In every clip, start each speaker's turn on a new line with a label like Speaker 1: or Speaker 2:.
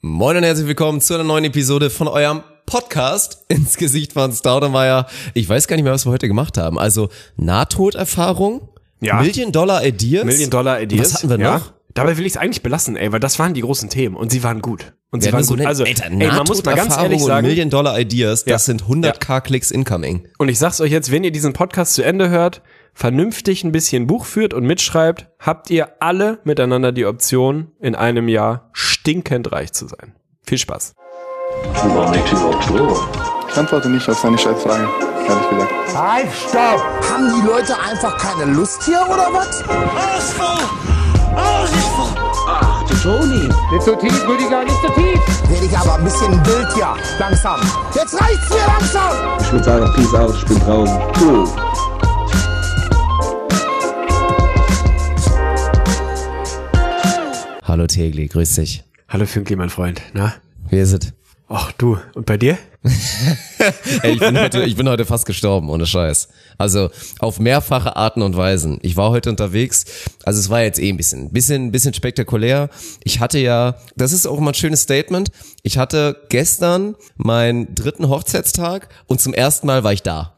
Speaker 1: Moin und herzlich willkommen zu einer neuen Episode von eurem Podcast ins Gesicht von Staudemeyer. Ich weiß gar nicht mehr, was wir heute gemacht haben. Also Nahtoderfahrung,
Speaker 2: ja.
Speaker 1: Million-Dollar-Ideas.
Speaker 2: Million-Dollar-Ideas.
Speaker 1: Was hatten wir noch?
Speaker 2: Dabei will ich es eigentlich belassen, weil das waren die großen Themen und sie waren gut. Und sie
Speaker 1: Ja,
Speaker 2: waren
Speaker 1: so
Speaker 2: gut. Also, man muss mal ganz ehrlich sagen,
Speaker 1: Million-Dollar-Ideas, das sind 100.000 Klicks incoming.
Speaker 2: Und ich sag's euch jetzt, wenn ihr diesen Podcast zu Ende hört, vernünftig ein bisschen Buch führt und mitschreibt, habt ihr alle miteinander die Option, in einem Jahr stinkend reich zu sein. Viel Spaß.
Speaker 3: Ich antworte nicht auf seine Scheißfrage, ehrlich gesagt.
Speaker 4: Halt, stopp! Haben die Leute einfach keine Lust hier, oder was?
Speaker 5: Ach, du Toni.
Speaker 4: Nicht so tief, Rüdiger, nicht so tief! Werde ich aber ein bisschen wild, ja. Langsam. Jetzt reicht's mir langsam!
Speaker 5: Ich würde sagen, Peace out, ich bin draußen. Cool.
Speaker 1: Hallo Tegli, grüß dich.
Speaker 2: Hallo Fünkli, mein Freund. Na?
Speaker 1: Wie ist es?
Speaker 2: Ach du, und bei dir?
Speaker 1: Ey, ich bin heute fast gestorben, ohne Scheiß. Also auf mehrfache Arten und Weisen. Ich war heute unterwegs, also es war jetzt ein bisschen spektakulär. Ich hatte ja, das ist auch mal ein schönes Statement, ich hatte gestern meinen 3. Hochzeitstag und zum ersten Mal war ich da.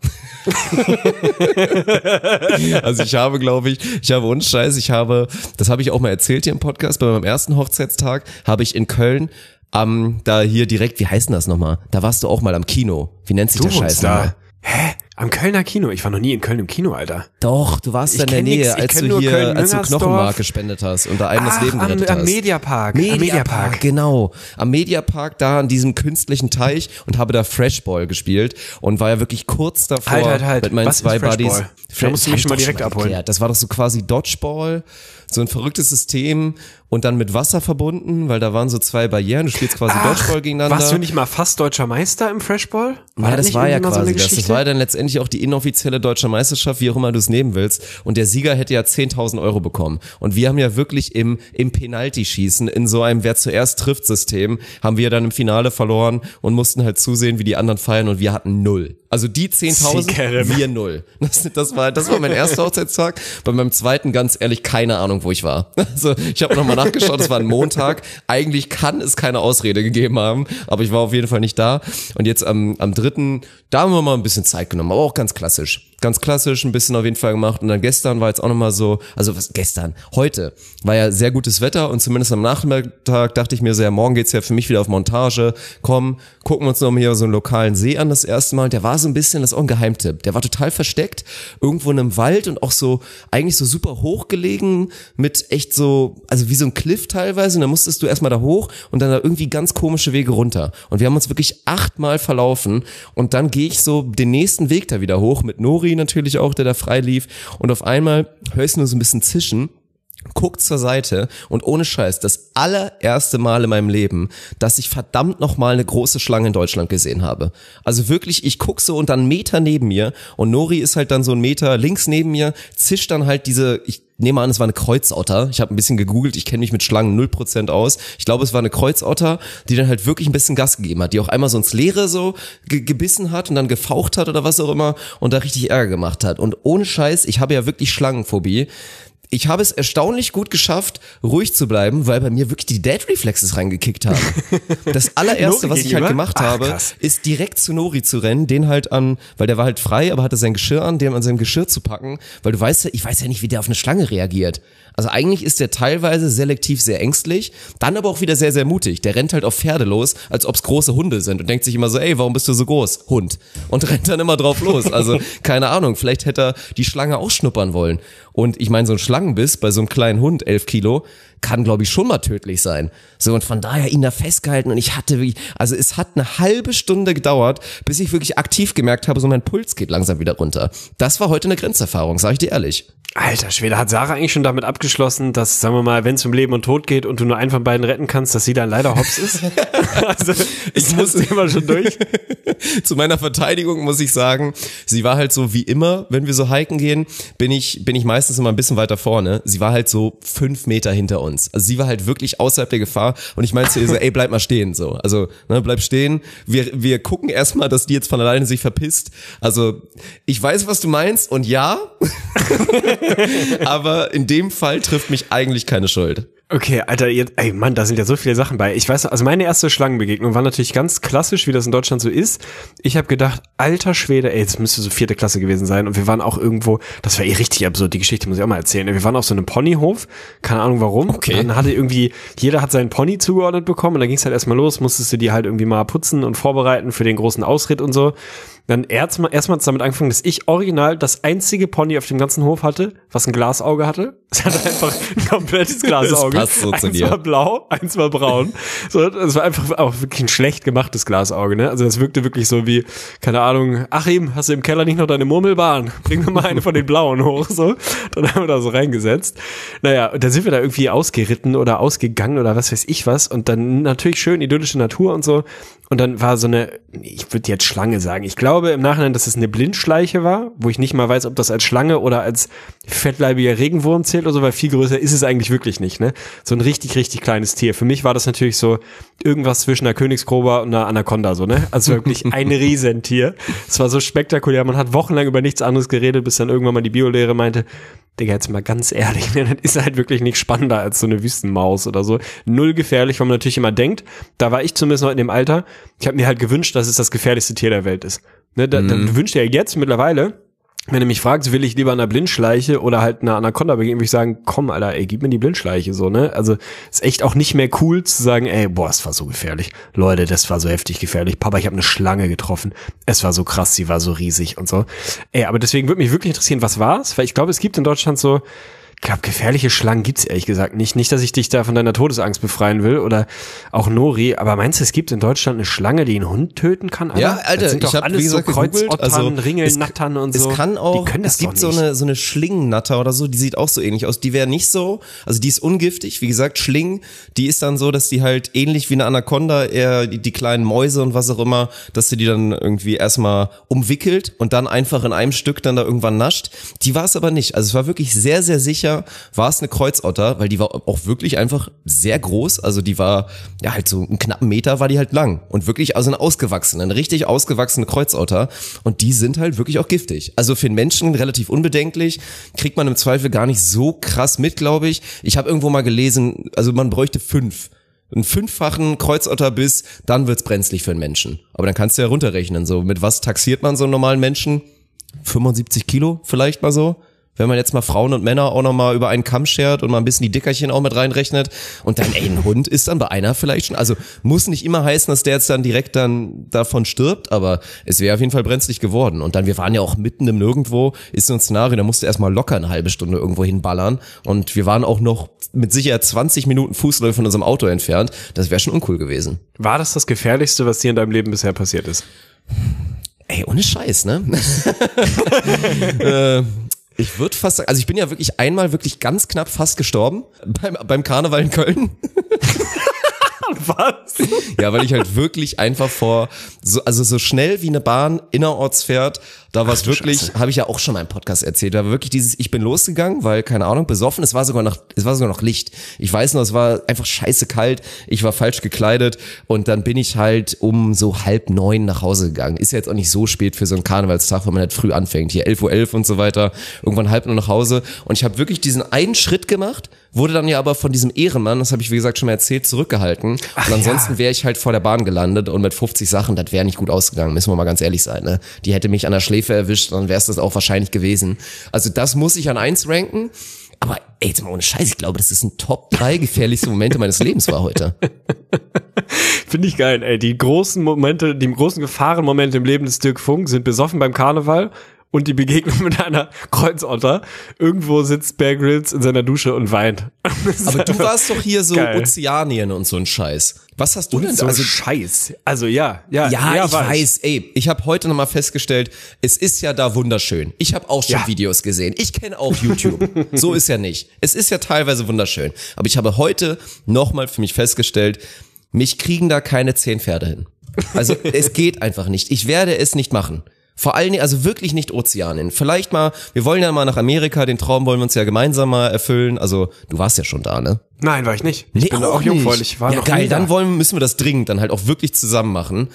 Speaker 1: Also ich habe ohne Scheiß, das habe ich auch mal erzählt hier im Podcast, bei meinem ersten Hochzeitstag habe ich in Köln da hier direkt, wie heißt denn das nochmal? Da warst du auch mal am Kino. Wie nennt sich der Scheiß nochmal?
Speaker 2: Hä? Am Kölner Kino? Ich war noch nie in Köln im Kino, Alter.
Speaker 1: Doch, du warst da in der Nähe, als du Knochenmark gespendet hast und da einem das Leben gerettet hast.
Speaker 2: Am Mediapark.
Speaker 1: Genau. Am Mediapark, da an diesem künstlichen Teich und habe da Freshball gespielt und war ja wirklich kurz davor mit meinen zwei Buddies.
Speaker 2: Da musst du mich schon mal direkt abholen.
Speaker 1: Das war doch so quasi Dodgeball, so ein verrücktes System und dann mit Wasser verbunden, weil da waren so 2 Barrieren, du spielst quasi Dodgeball gegeneinander.
Speaker 2: Warst du nicht mal fast deutscher Meister im Freshball?
Speaker 1: Ja, das war ja quasi das. Das war dann letztendlich auch die inoffizielle deutsche Meisterschaft, wie auch immer du es nehmen willst. Und der Sieger hätte ja 10.000 Euro bekommen. Und wir haben ja wirklich im Penalty-Schießen, in so einem Wer-zuerst-trifft-System, haben wir dann im Finale verloren und mussten halt zusehen, wie die anderen feiern und wir hatten 0. Also die 10.000, wir 0. Das war mein erster Hochzeitstag. Bei meinem zweiten, ganz ehrlich, keine Ahnung, wo ich war. Also ich habe nochmal nachgeschaut, es war ein Montag. Eigentlich kann es keine Ausrede gegeben haben, aber ich war auf jeden Fall nicht da. Und jetzt am 3., da haben wir mal ein bisschen Zeit genommen, aber auch ganz klassisch. Ganz klassisch, ein bisschen auf jeden Fall gemacht. Und dann gestern war jetzt auch nochmal so, heute war ja sehr gutes Wetter und zumindest am Nachmittag dachte ich mir so, ja, morgen geht's ja für mich wieder auf Montage. Komm, gucken wir uns noch mal hier so einen lokalen See an das erste Mal. Und der war so ein bisschen, das ist auch ein Geheimtipp, der war total versteckt, irgendwo in einem Wald und auch so, eigentlich so super hoch gelegen mit echt so, also wie so ein Cliff teilweise. Und dann musstest du erstmal da hoch und dann da irgendwie ganz komische Wege runter. Und wir haben uns wirklich 8-mal verlaufen und dann gehe ich so den nächsten Weg da wieder hoch mit Nori natürlich auch, der da frei lief und auf einmal hörst du nur so ein bisschen zischen, guck zur Seite und ohne Scheiß, das allererste Mal in meinem Leben, dass ich verdammt nochmal eine große Schlange in Deutschland gesehen habe. Also wirklich, ich guck so und dann 1 Meter neben mir und Nori ist halt dann so 1 Meter links neben mir, zischt dann halt ich nehme an, es war eine Kreuzotter. Ich habe ein bisschen gegoogelt, ich kenne mich mit Schlangen 0% aus. Ich glaube, es war eine Kreuzotter, die dann halt wirklich ein bisschen Gas gegeben hat, die auch einmal so ins Leere so gebissen hat und dann gefaucht hat oder was auch immer und da richtig Ärger gemacht hat. Und ohne Scheiß, ich habe ja wirklich Schlangenphobie. Ich habe es erstaunlich gut geschafft, ruhig zu bleiben, weil bei mir wirklich die Dead-Reflexes reingekickt haben. Das allererste, was ich halt gemacht habe, ist direkt zu Nori zu rennen, den halt weil der war halt frei, aber hatte sein Geschirr an, den an seinem Geschirr zu packen, weil ich weiß ja nicht, wie der auf eine Schlange reagiert. Also eigentlich ist der teilweise selektiv sehr ängstlich, dann aber auch wieder sehr, sehr mutig. Der rennt halt auf Pferde los, als ob's große Hunde sind und denkt sich immer so, ey, warum bist du so groß? Hund. Und rennt dann immer drauf los. Also keine Ahnung, vielleicht hätte er die Schlange auch schnuppern wollen. Und ich meine, so ein Schlangenbiss bei so einem kleinen Hund, 11 Kilo, kann, glaube ich, schon mal tödlich sein. So, und von daher ihn da festgehalten und es hat eine halbe Stunde gedauert, bis ich wirklich aktiv gemerkt habe, so mein Puls geht langsam wieder runter. Das war heute eine Grenzerfahrung, sag ich dir ehrlich.
Speaker 2: Alter Schwede, hat Sarah eigentlich schon damit abgeschlossen, dass, sagen wir mal, wenn es um Leben und Tod geht und du nur einen von beiden retten kannst, dass sie dann leider hops ist? Also, ich muss immer schon durch.
Speaker 1: Zu meiner Verteidigung muss ich sagen, sie war halt so wie immer, wenn wir so hiken gehen, bin ich meistens immer ein bisschen weiter vorne. Sie war halt so 5 Meter hinter uns. Also sie war halt wirklich außerhalb der Gefahr und ich meinte zu ihr so, ey, bleib mal stehen, so. Also, bleib stehen. Wir gucken erstmal, dass die jetzt von alleine sich verpisst. Also, ich weiß, was du meinst und ja, aber in dem Fall trifft mich eigentlich keine Schuld.
Speaker 2: Okay, Alter, jetzt, ey Mann, da sind ja so viele Sachen bei. Ich weiß noch, also meine erste Schlangenbegegnung war natürlich ganz klassisch, wie das in Deutschland so ist. Ich habe gedacht, alter Schwede, ey, jetzt müsste so 4. Klasse gewesen sein. Und wir waren auch irgendwo, das war richtig absurd, die Geschichte muss ich auch mal erzählen. Wir waren auf so einem Ponyhof, keine Ahnung warum.
Speaker 1: Okay.
Speaker 2: Und dann hatte irgendwie, jeder hat seinen Pony zugeordnet bekommen und dann ging's halt erstmal los, musstest du die halt irgendwie mal putzen und vorbereiten für den großen Ausritt und so. Dann erstmal damit angefangen, dass ich original das einzige Pony auf dem ganzen Hof hatte, was ein Glasauge hatte. Es hatte einfach ein komplettes Glasauge.
Speaker 1: Das passt so zu dir.
Speaker 2: Eins war blau, eins war braun. So, das war einfach auch wirklich ein schlecht gemachtes Glasauge, ne? Also das wirkte wirklich so wie, keine Ahnung, Achim, hast du im Keller nicht noch deine Murmelbahn? Bring mir mal eine von den blauen hoch, so. Dann haben wir da so reingesetzt. Naja, und dann sind wir da irgendwie ausgeritten oder ausgegangen oder was weiß ich was. Und dann natürlich schön idyllische Natur und so. Und dann war so eine, ich würde jetzt Schlange sagen. Ich glaube im Nachhinein, dass es eine Blindschleiche war, wo ich nicht mal weiß, ob das als Schlange oder als fettleibiger Regenwurm zählt oder so, weil viel größer ist es eigentlich wirklich nicht, ne? So ein richtig, richtig kleines Tier. Für mich war das natürlich so irgendwas zwischen einer Königskobra und einer Anaconda, so, ne? Also wirklich ein Riesentier. Es war so spektakulär. Man hat wochenlang über nichts anderes geredet, bis dann irgendwann mal die Biolehre meinte, Digga, jetzt mal ganz ehrlich, ne, das ist halt wirklich nicht spannender als so eine Wüstenmaus oder so. Null gefährlich, weil man natürlich immer denkt, da war ich zumindest noch in dem Alter, ich habe mir halt gewünscht, dass es das gefährlichste Tier der Welt ist. Ne, du wünschst dir ja jetzt mittlerweile, wenn du mich fragst, will ich lieber einer Blindschleiche oder halt einer Anaconda begegnen, würde ich sagen, komm, Alter, ey, gib mir die Blindschleiche, so, ne? Also, ist echt auch nicht mehr cool zu sagen, ey, boah, es war so gefährlich. Leute, das war so heftig gefährlich. Papa, ich habe eine Schlange getroffen. Es war so krass, sie war so riesig und so. Ey, aber deswegen würde mich wirklich interessieren, was war's? Weil ich glaube, es gibt in Deutschland so, ich glaube, gefährliche Schlangen gibt's ehrlich gesagt nicht. Nicht, dass ich dich da von deiner Todesangst befreien will oder auch Nori, aber meinst du, es gibt in Deutschland eine Schlange, die einen Hund töten kann? Alter?
Speaker 1: Ja, Alter,
Speaker 2: das sind doch
Speaker 1: ich habe
Speaker 2: alles
Speaker 1: gesagt,
Speaker 2: so Kreuzottern,
Speaker 1: also,
Speaker 2: Ringelnattern und so.
Speaker 1: Es kann auch,
Speaker 2: die können das
Speaker 1: es gibt
Speaker 2: doch nicht.
Speaker 1: so eine Schlingennatter oder so, die sieht auch so ähnlich aus. Die wäre nicht so, also die ist ungiftig, wie gesagt, Schlingen, die ist dann so, dass die halt ähnlich wie eine Anaconda eher die kleinen Mäuse und was auch immer, dass sie die dann irgendwie erstmal umwickelt und dann einfach in einem Stück dann da irgendwann nascht. Die war es aber nicht. Also es war wirklich sehr, sehr sicher, war es eine Kreuzotter, weil die war auch wirklich einfach sehr groß, also die war ja halt so einen knappen Meter war die halt lang und wirklich also eine richtig ausgewachsene Kreuzotter und die sind halt wirklich auch giftig. Also für den Menschen relativ unbedenklich, kriegt man im Zweifel gar nicht so krass mit, glaube ich. Ich habe irgendwo mal gelesen, also man bräuchte 5. Einen 5-fachen Kreuzotterbiss, dann wird's brenzlig für einen Menschen. Aber dann kannst du ja runterrechnen, so mit was taxiert man so einen normalen Menschen? 75 Kilo vielleicht mal so? Wenn man jetzt mal Frauen und Männer auch nochmal über einen Kamm schert und mal ein bisschen die Dickerchen auch mit reinrechnet und dann, ey, ein Hund ist dann bei einer vielleicht schon, also muss nicht immer heißen, dass der jetzt dann direkt dann davon stirbt, aber es wäre auf jeden Fall brenzlig geworden. Und dann, wir waren ja auch mitten im Nirgendwo, ist so ein Szenario, da musste erstmal locker eine halbe Stunde irgendwo hinballern und wir waren auch noch mit Sicherheit 20 Minuten Fußläufe von unserem Auto entfernt. Das wäre schon uncool gewesen.
Speaker 2: War das Gefährlichste, was dir in deinem Leben bisher passiert ist?
Speaker 1: Ey, ohne Scheiß, ne? Ich würde fast sagen, also ich bin ja wirklich einmal wirklich ganz knapp fast gestorben beim Karneval in Köln.
Speaker 2: Was?
Speaker 1: Ja, weil ich halt wirklich einfach so schnell wie eine Bahn innerorts fährt, da war es wirklich, habe ich ja auch schon mal im Podcast erzählt, da war wirklich ich bin losgegangen, weil, keine Ahnung, besoffen, es war sogar noch Licht. Ich weiß noch, es war einfach scheiße kalt, ich war falsch gekleidet und dann bin ich halt um so 8:30 nach Hause gegangen. Ist ja jetzt auch nicht so spät für so einen Karnevalstag, wenn man halt früh anfängt, hier 11:11 und so weiter, irgendwann 8:30 nach Hause und ich habe wirklich diesen einen Schritt gemacht, wurde dann ja aber von diesem Ehrenmann, das habe ich wie gesagt schon mal erzählt, zurückgehalten. Und ansonsten wäre ich halt vor der Bahn gelandet und mit 50 Sachen, das wäre nicht gut ausgegangen, müssen wir mal ganz ehrlich sein, ne? Die hätte mich an der Schläfe erwischt, dann wäre es das auch wahrscheinlich gewesen. Also das muss ich an 1 ranken. Aber ey, jetzt mal ohne Scheiß, ich glaube, das ist ein Top 3 gefährlichste Momente meines Lebens war heute.
Speaker 2: Finde ich geil, ey. Die großen Gefahrenmomente im Leben des Dirk Funk sind besoffen beim Karneval und die Begegnung mit einer Kreuzotter. Irgendwo sitzt Bear Grylls in seiner Dusche und weint.
Speaker 1: Aber du warst doch hier so
Speaker 2: geil.
Speaker 1: Ozeanien und so ein Scheiß. Was hast du denn
Speaker 2: so
Speaker 1: da?
Speaker 2: Also Scheiß. Also ja,
Speaker 1: ich weiß. Ey, ich habe heute nochmal festgestellt, es ist ja da wunderschön. Ich habe auch schon Videos gesehen. Ich kenne auch YouTube. So ist ja nicht. Es ist ja teilweise wunderschön. Aber ich habe heute nochmal für mich festgestellt, mich kriegen da keine 10 Pferde hin. Also es geht einfach nicht. Ich werde es nicht machen. Vor allen Dingen, also wirklich nicht Ozeanien. Vielleicht mal, wir wollen ja mal nach Amerika, den Traum wollen wir uns ja gemeinsam mal erfüllen. Also, du warst ja schon da, ne?
Speaker 2: Nein, war ich nicht. Ich bin auch jungfräulich. War
Speaker 1: ja,
Speaker 2: noch
Speaker 1: geil,
Speaker 2: nie da.
Speaker 1: dann müssen wir das dringend dann halt auch wirklich zusammen machen.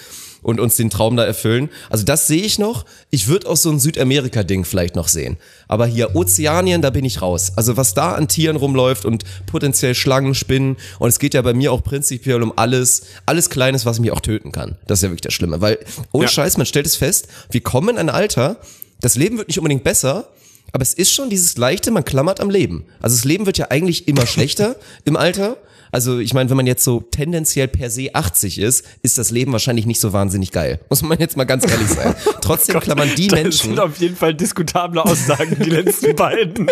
Speaker 1: und uns den Traum da erfüllen. Also das sehe ich noch. Ich würde auch so ein Südamerika-Ding vielleicht noch sehen. Aber hier Ozeanien, da bin ich raus. Also was da an Tieren rumläuft und potenziell Schlangen, Spinnen. Und es geht ja bei mir auch prinzipiell um alles Kleines, was mich auch töten kann. Das ist ja wirklich das Schlimme. Weil, ohne Scheiß, man stellt es fest, wir kommen in ein Alter, das Leben wird nicht unbedingt besser, aber es ist schon dieses Leichte, man klammert am Leben. Also das Leben wird ja eigentlich immer schlechter im Alter. Also ich meine, wenn man jetzt so tendenziell per se 80 ist das Leben wahrscheinlich nicht so wahnsinnig geil. Muss man jetzt mal ganz ehrlich sein. Trotzdem klammern die Menschen... Das
Speaker 2: sind auf jeden Fall diskutable Aussagen, die letzten beiden.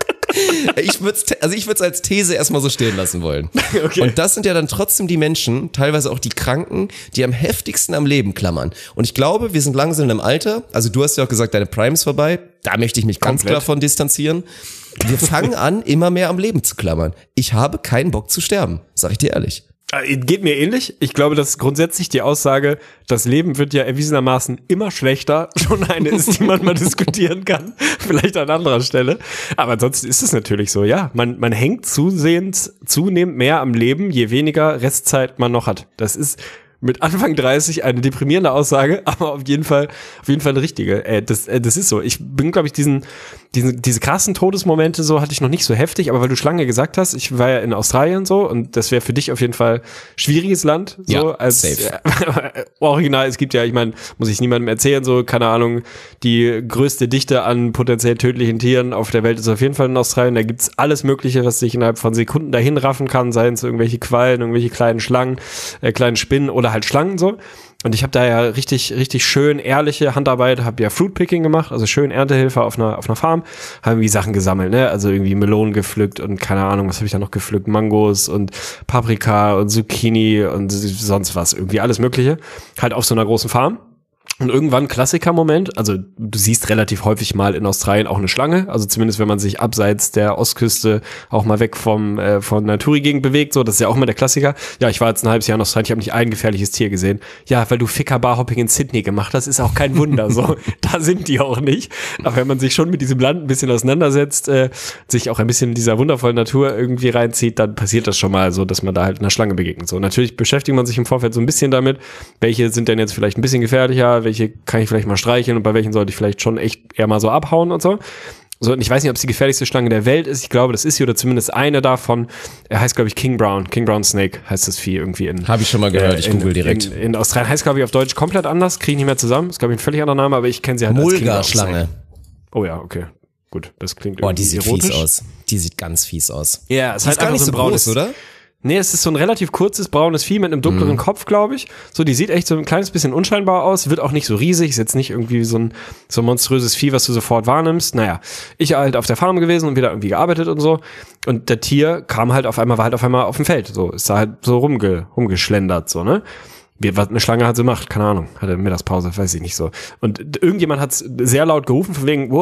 Speaker 1: Ich würde es als These erstmal so stehen lassen wollen. Okay. Und das sind ja dann trotzdem die Menschen, teilweise auch die Kranken, die am heftigsten am Leben klammern. Und ich glaube, wir sind langsam in einem Alter, also du hast ja auch gesagt, deine Prime ist vorbei, da möchte ich mich ganz klar von distanzieren. Wir fangen an, immer mehr am Leben zu klammern. Ich habe keinen Bock zu sterben, sag ich dir ehrlich.
Speaker 2: Geht mir ähnlich. Ich glaube, dass grundsätzlich die Aussage, das Leben wird ja erwiesenermaßen immer schlechter, schon eine ist, die man mal diskutieren kann. Vielleicht an anderer Stelle. Aber ansonsten ist es natürlich so, ja. Man hängt zunehmend mehr am Leben, je weniger Restzeit man noch hat. Das ist mit Anfang 30 eine deprimierende Aussage, aber auf jeden Fall eine richtige. Das ist so. Ich bin, glaube ich, diese krassen Todesmomente so hatte ich noch nicht so heftig, aber weil du Schlange gesagt hast, ich war ja in Australien so und das wäre für dich auf jeden Fall schwieriges Land. So,
Speaker 1: ja,
Speaker 2: als
Speaker 1: safe.
Speaker 2: Original, es gibt ja, ich meine, muss ich niemandem erzählen, so, keine Ahnung, die größte Dichte an potenziell tödlichen Tieren auf der Welt ist auf jeden Fall in Australien. Da gibt's alles Mögliche, was sich innerhalb von Sekunden dahin raffen kann, seien es irgendwelche Quallen, irgendwelche kleinen Schlangen, kleinen Spinnen oder halt Schlangen so. Und ich habe da ja richtig schön ehrliche Handarbeit, habe ja Fruitpicking gemacht, also schön Erntehilfe auf einer Farm, haben irgendwie Sachen gesammelt, ne, also irgendwie Melonen gepflückt und keine Ahnung, was habe ich da noch gepflückt, Mangos und Paprika und Zucchini und sonst was, irgendwie alles Mögliche, halt auf so einer großen Farm. Und irgendwann Klassiker-Moment, also du siehst relativ häufig mal in Australien auch eine Schlange, also zumindest wenn man sich abseits der Ostküste auch mal weg von der Touri-Gegend bewegt, so, das ist ja auch immer der Klassiker. Ja, ich war jetzt ein halbes Jahr in Australien, ich habe nicht ein gefährliches Tier gesehen. Ja, weil du Ficker-Barhopping in Sydney gemacht hast, ist auch kein Wunder, so, da sind die auch nicht. Aber wenn man sich schon mit diesem Land ein bisschen auseinandersetzt, sich auch ein bisschen in dieser wundervollen Natur irgendwie reinzieht, dann passiert das schon mal so, dass man da halt einer Schlange begegnet. So, natürlich beschäftigt man sich im Vorfeld so ein bisschen damit, welche sind denn jetzt vielleicht ein bisschen gefährlicher, welche kann ich vielleicht mal streicheln und bei welchen sollte ich vielleicht schon echt eher mal so abhauen und so. So, und ich weiß nicht, ob es die gefährlichste Schlange der Welt ist. Ich glaube, das ist sie oder zumindest eine davon. Er heißt, glaube ich, King Brown Snake heißt das Vieh irgendwie in.
Speaker 1: Habe ich schon mal gehört, ich google direkt.
Speaker 2: In Australien heißt, glaube ich, auf Deutsch komplett anders, kriege ich nicht mehr zusammen. Ist, glaube ich, ein völlig anderer Name, aber ich kenne sie halt als
Speaker 1: Mulga-Schlange.
Speaker 2: Oh ja, okay. Gut, das klingt
Speaker 1: irgendwie
Speaker 2: die
Speaker 1: sieht
Speaker 2: erotisch.
Speaker 1: Fies aus. Die sieht ganz fies aus.
Speaker 2: Ja, es ist halt gar nicht so braunes,
Speaker 1: oder?
Speaker 2: Nee, es ist so ein relativ kurzes, braunes Vieh mit einem dunkleren Kopf, glaube ich. So, die sieht echt so ein kleines bisschen unscheinbar aus, wird auch nicht so riesig, ist jetzt nicht irgendwie so ein monströses Vieh, was du sofort wahrnimmst. Naja, ich halt auf der Farm gewesen und wieder irgendwie gearbeitet und so. Und der Tier war halt auf einmal auf dem Feld. So, ist da halt so rumgeschlendert, so, ne? Was eine Schlange halt so macht, keine Ahnung, hatte Mittagspause, weiß ich nicht so. Und irgendjemand hat sehr laut gerufen, von wegen,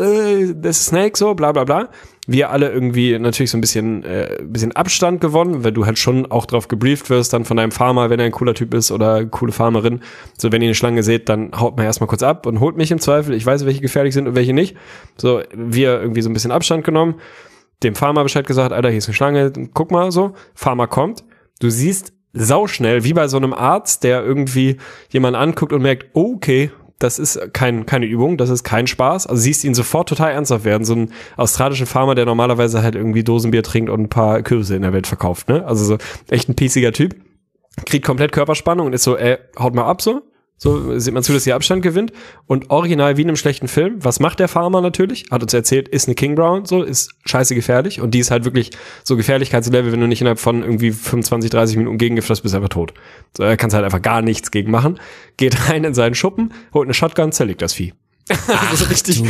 Speaker 2: das ist Snake, so, bla bla bla. Wir alle irgendwie natürlich so ein bisschen Abstand gewonnen, weil du halt schon auch drauf gebrieft wirst, dann von deinem Farmer, wenn er ein cooler Typ ist oder eine coole Farmerin. So, wenn ihr eine Schlange seht, dann haut man erstmal kurz ab und holt mich im Zweifel. Ich weiß, welche gefährlich sind und welche nicht. So, wir irgendwie so ein bisschen Abstand genommen, dem Farmer Bescheid gesagt, Alter, hier ist eine Schlange, guck mal so. Farmer kommt, du siehst sauschnell, wie bei so einem Arzt, der irgendwie jemanden anguckt und merkt, oh, okay, das ist keine Übung, das ist kein Spaß. Also siehst ihn sofort total ernsthaft werden. So ein australischer Farmer, der normalerweise halt irgendwie Dosenbier trinkt und ein paar Kürbisse in der Welt verkauft, ne? Also so echt ein piesiger Typ. Kriegt komplett Körperspannung und ist so, haut mal ab so. So sieht man zu, dass ihr Abstand gewinnt. Und original wie in einem schlechten Film. Was macht der Farmer natürlich? Hat uns erzählt, ist eine King Brown, so, ist scheiße gefährlich. Und die ist halt wirklich so Gefährlichkeitslevel, wenn du nicht innerhalb von irgendwie 25, 30 Minuten gegengift hast, bist du einfach tot. So, er kann halt einfach gar nichts gegen machen. Geht rein in seinen Schuppen, holt eine Shotgun, zerlegt das Vieh. Also richtig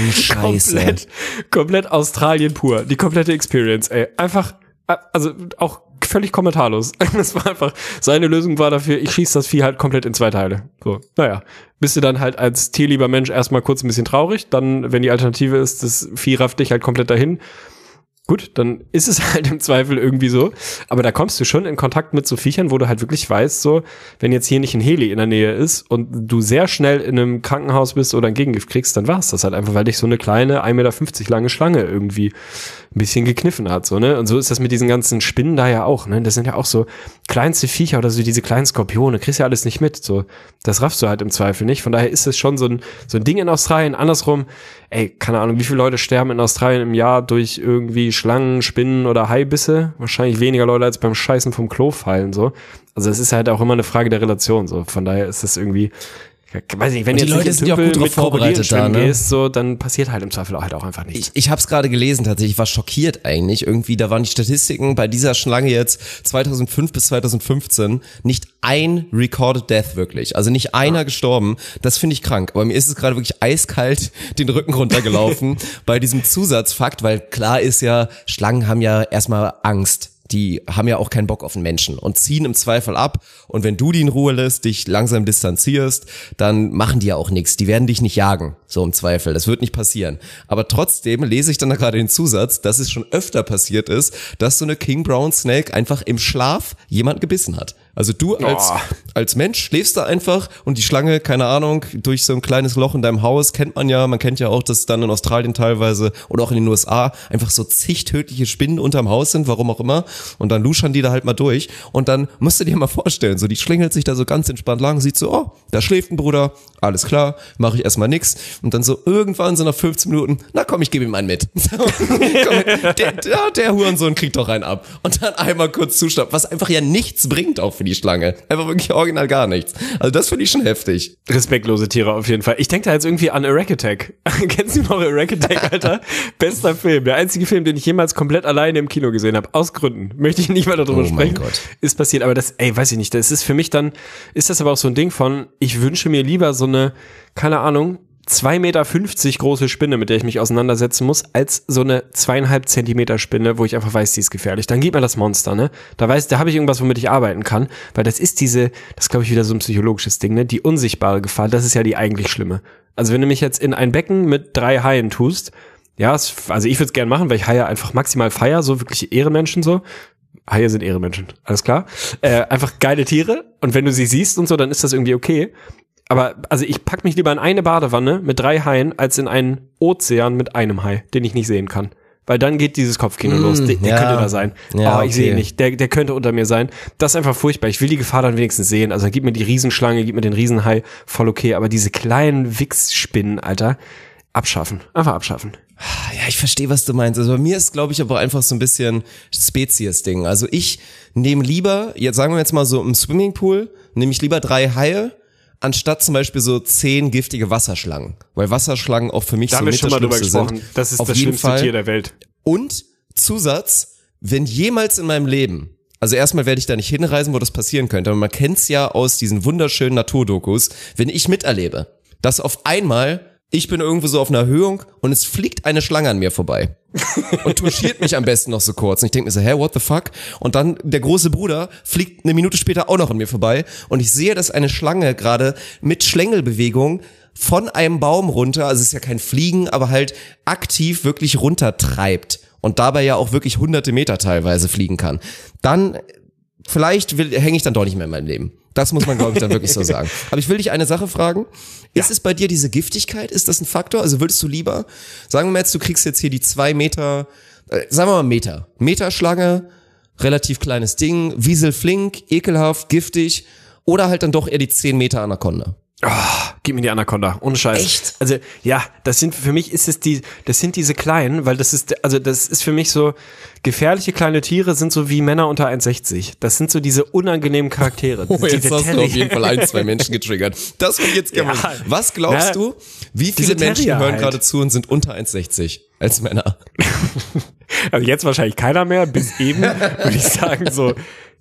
Speaker 2: komplett Australien pur. Die komplette Experience, ey. Einfach, also auch völlig kommentarlos. Das war einfach, seine Lösung war dafür, ich schieße das Vieh halt komplett in 2 Teile. So, naja. Bist du dann halt als tierlieber Mensch erstmal kurz ein bisschen traurig, dann, wenn die Alternative ist, das Vieh rafft dich halt komplett dahin. Gut, dann ist es halt im Zweifel irgendwie so. Aber da kommst du schon in Kontakt mit so Viechern, wo du halt wirklich weißt, so, wenn jetzt hier nicht ein Heli in der Nähe ist und du sehr schnell in einem Krankenhaus bist oder ein Gegengift kriegst, dann war's das halt einfach, weil dich so eine kleine 1,50 Meter lange Schlange irgendwie ein bisschen gekniffen hat, so, ne? Und so ist das mit diesen ganzen Spinnen da ja auch, ne? Das sind ja auch so kleinste Viecher oder so diese kleinen Skorpione, kriegst ja alles nicht mit, so. Das raffst du halt im Zweifel nicht. Von daher ist es schon so ein Ding in Australien. Andersrum, ey, keine Ahnung, wie viele Leute sterben in Australien im Jahr durch irgendwie Schlangen, Spinnen oder Haibisse? Wahrscheinlich weniger Leute als beim Scheißen vom Klo fallen, so. Also es ist halt auch immer eine Frage der Relation, so. Von daher ist das irgendwie, weiß nicht, wenn
Speaker 1: und
Speaker 2: du
Speaker 1: die
Speaker 2: jetzt
Speaker 1: Leute
Speaker 2: nicht
Speaker 1: sind ja auch gut drauf vorbereitet da, ne?
Speaker 2: gehst, so, dann passiert halt im Zweifel auch einfach nichts.
Speaker 1: Ich habe es gerade gelesen, tatsächlich, ich war schockiert eigentlich. Irgendwie, da waren die Statistiken bei dieser Schlange jetzt 2005 bis 2015 nicht ein Recorded Death wirklich. Also nicht einer gestorben. Das finde ich krank. Aber mir ist es gerade wirklich eiskalt den Rücken runtergelaufen bei diesem Zusatzfakt, weil klar ist ja, Schlangen haben ja erstmal Angst. Die haben ja auch keinen Bock auf den Menschen und ziehen im Zweifel ab. Und wenn du die in Ruhe lässt, dich langsam distanzierst, dann machen die ja auch nichts. Die werden dich nicht jagen, so im Zweifel. Das wird nicht passieren. Aber trotzdem lese ich dann da gerade den Zusatz, dass es schon öfter passiert ist, dass so eine King Brown Snake einfach im Schlaf jemand gebissen hat. Also du als Mensch schläfst da einfach und die Schlange, keine Ahnung, durch so ein kleines Loch in deinem Haus man kennt ja auch, dass dann in Australien teilweise oder auch in den USA einfach so zig tödliche Spinnen unterm Haus sind, warum auch immer. Und dann luschern die da halt mal durch und dann musst du dir mal vorstellen, so die schlingelt sich da so ganz entspannt lang, sieht so, oh, da schläft ein Bruder, alles klar, mache ich erstmal nix. Und dann so irgendwann so nach 15 Minuten, na komm, ich gebe ihm einen mit. Der Hurensohn kriegt doch einen ab. Und dann einmal kurz zuschnappen, was einfach ja nichts bringt auch für die Schlange. Einfach wirklich original gar nichts. Also das finde ich schon heftig.
Speaker 2: Respektlose Tiere auf jeden Fall. Ich denke da jetzt irgendwie an A Wreck Attack. Kennst du noch A Wreck Attack, Alter? Bester Film. Der einzige Film, den ich jemals komplett alleine im Kino gesehen habe. Aus Gründen. Möchte ich nicht weiter darüber sprechen.
Speaker 1: Gott.
Speaker 2: Ist passiert. Aber das, weiß ich nicht. Das ist für mich dann, ist das aber auch so ein Ding von, ich wünsche mir lieber so eine, keine Ahnung, 2,50 Meter große Spinne, mit der ich mich auseinandersetzen muss, als so eine 2,5 Zentimeter Spinne, wo ich einfach weiß, die ist gefährlich. Dann gib mir das Monster, ne? Da habe ich irgendwas, womit ich arbeiten kann, weil das ist glaube ich wieder so ein psychologisches Ding, ne? Die unsichtbare Gefahr, das ist ja die eigentlich schlimme. Also wenn du mich jetzt in ein Becken mit 3 Haien tust, ja, also ich würde es gerne machen, weil ich Haie einfach maximal feier, so wirklich Ehrenmenschen so. Haie sind Ehrenmenschen, alles klar. Einfach geile Tiere und wenn du sie siehst und so, dann ist das irgendwie okay. Aber also ich pack mich lieber in eine Badewanne mit 3 Haien, als in einen Ozean mit einem Hai, den ich nicht sehen kann. Weil dann geht dieses Kopfkino los. Der könnte da sein. Ja, ich sehe ihn nicht. Der könnte unter mir sein. Das ist einfach furchtbar. Ich will die Gefahr dann wenigstens sehen. Also gib mir die Riesenschlange, gib mir den Riesenhai, voll okay. Aber diese kleinen Wichsspinnen, Alter, abschaffen. Einfach abschaffen.
Speaker 1: Ja, ich verstehe, was du meinst. Also bei mir ist, glaube ich, aber einfach so ein bisschen Spezies-Ding. Also ich nehme lieber, jetzt sagen wir jetzt mal so im Swimmingpool, nehme ich lieber 3 Haie, anstatt zum Beispiel so 10 giftige Wasserschlangen. Weil Wasserschlangen auch für mich so mit das Schlimmste sind.
Speaker 2: Das ist das schlimmste Tier der Welt.
Speaker 1: Und Zusatz, wenn jemals in meinem Leben, also erstmal werde ich da nicht hinreisen, wo das passieren könnte, aber man kennt's ja aus diesen wunderschönen Naturdokus, wenn ich miterlebe, dass auf einmal ich bin irgendwo so auf einer Erhöhung und es fliegt eine Schlange an mir vorbei und touchiert mich am besten noch so kurz. Und ich denke mir so, what the fuck? Und dann der große Bruder fliegt eine Minute später auch noch an mir vorbei und ich sehe, dass eine Schlange gerade mit Schlängelbewegung von einem Baum runter, also es ist ja kein Fliegen, aber halt aktiv wirklich runtertreibt und dabei ja auch wirklich hunderte Meter teilweise fliegen kann. Dann vielleicht hänge ich dann doch nicht mehr in meinem Leben. Das muss man, glaube ich, dann wirklich so sagen. Aber ich will dich eine Sache fragen. Ist es bei dir diese Giftigkeit? Ist das ein Faktor? Also würdest du lieber, sagen wir mal jetzt, du kriegst jetzt hier die 2 Meter, sagen wir mal Meter Schlange, relativ kleines Ding, wieselflink, ekelhaft, giftig oder halt dann doch eher die 10 Meter Anaconda?
Speaker 2: Oh, gib mir die Anaconda, ohne Scheiß.
Speaker 1: Echt?
Speaker 2: Also, ja, für mich das sind diese kleinen, weil das ist für mich so, gefährliche kleine Tiere sind so wie Männer unter 1,60. Das sind so diese unangenehmen Charaktere.
Speaker 1: Oh, jetzt hast du auf jeden Fall 1, 2 Menschen getriggert. Das will ich jetzt gerne. Ja. Was glaubst du, wie viele Menschen hören gerade zu und sind unter 1,60 als Männer?
Speaker 2: Also jetzt wahrscheinlich keiner mehr, bis eben, würde ich sagen, so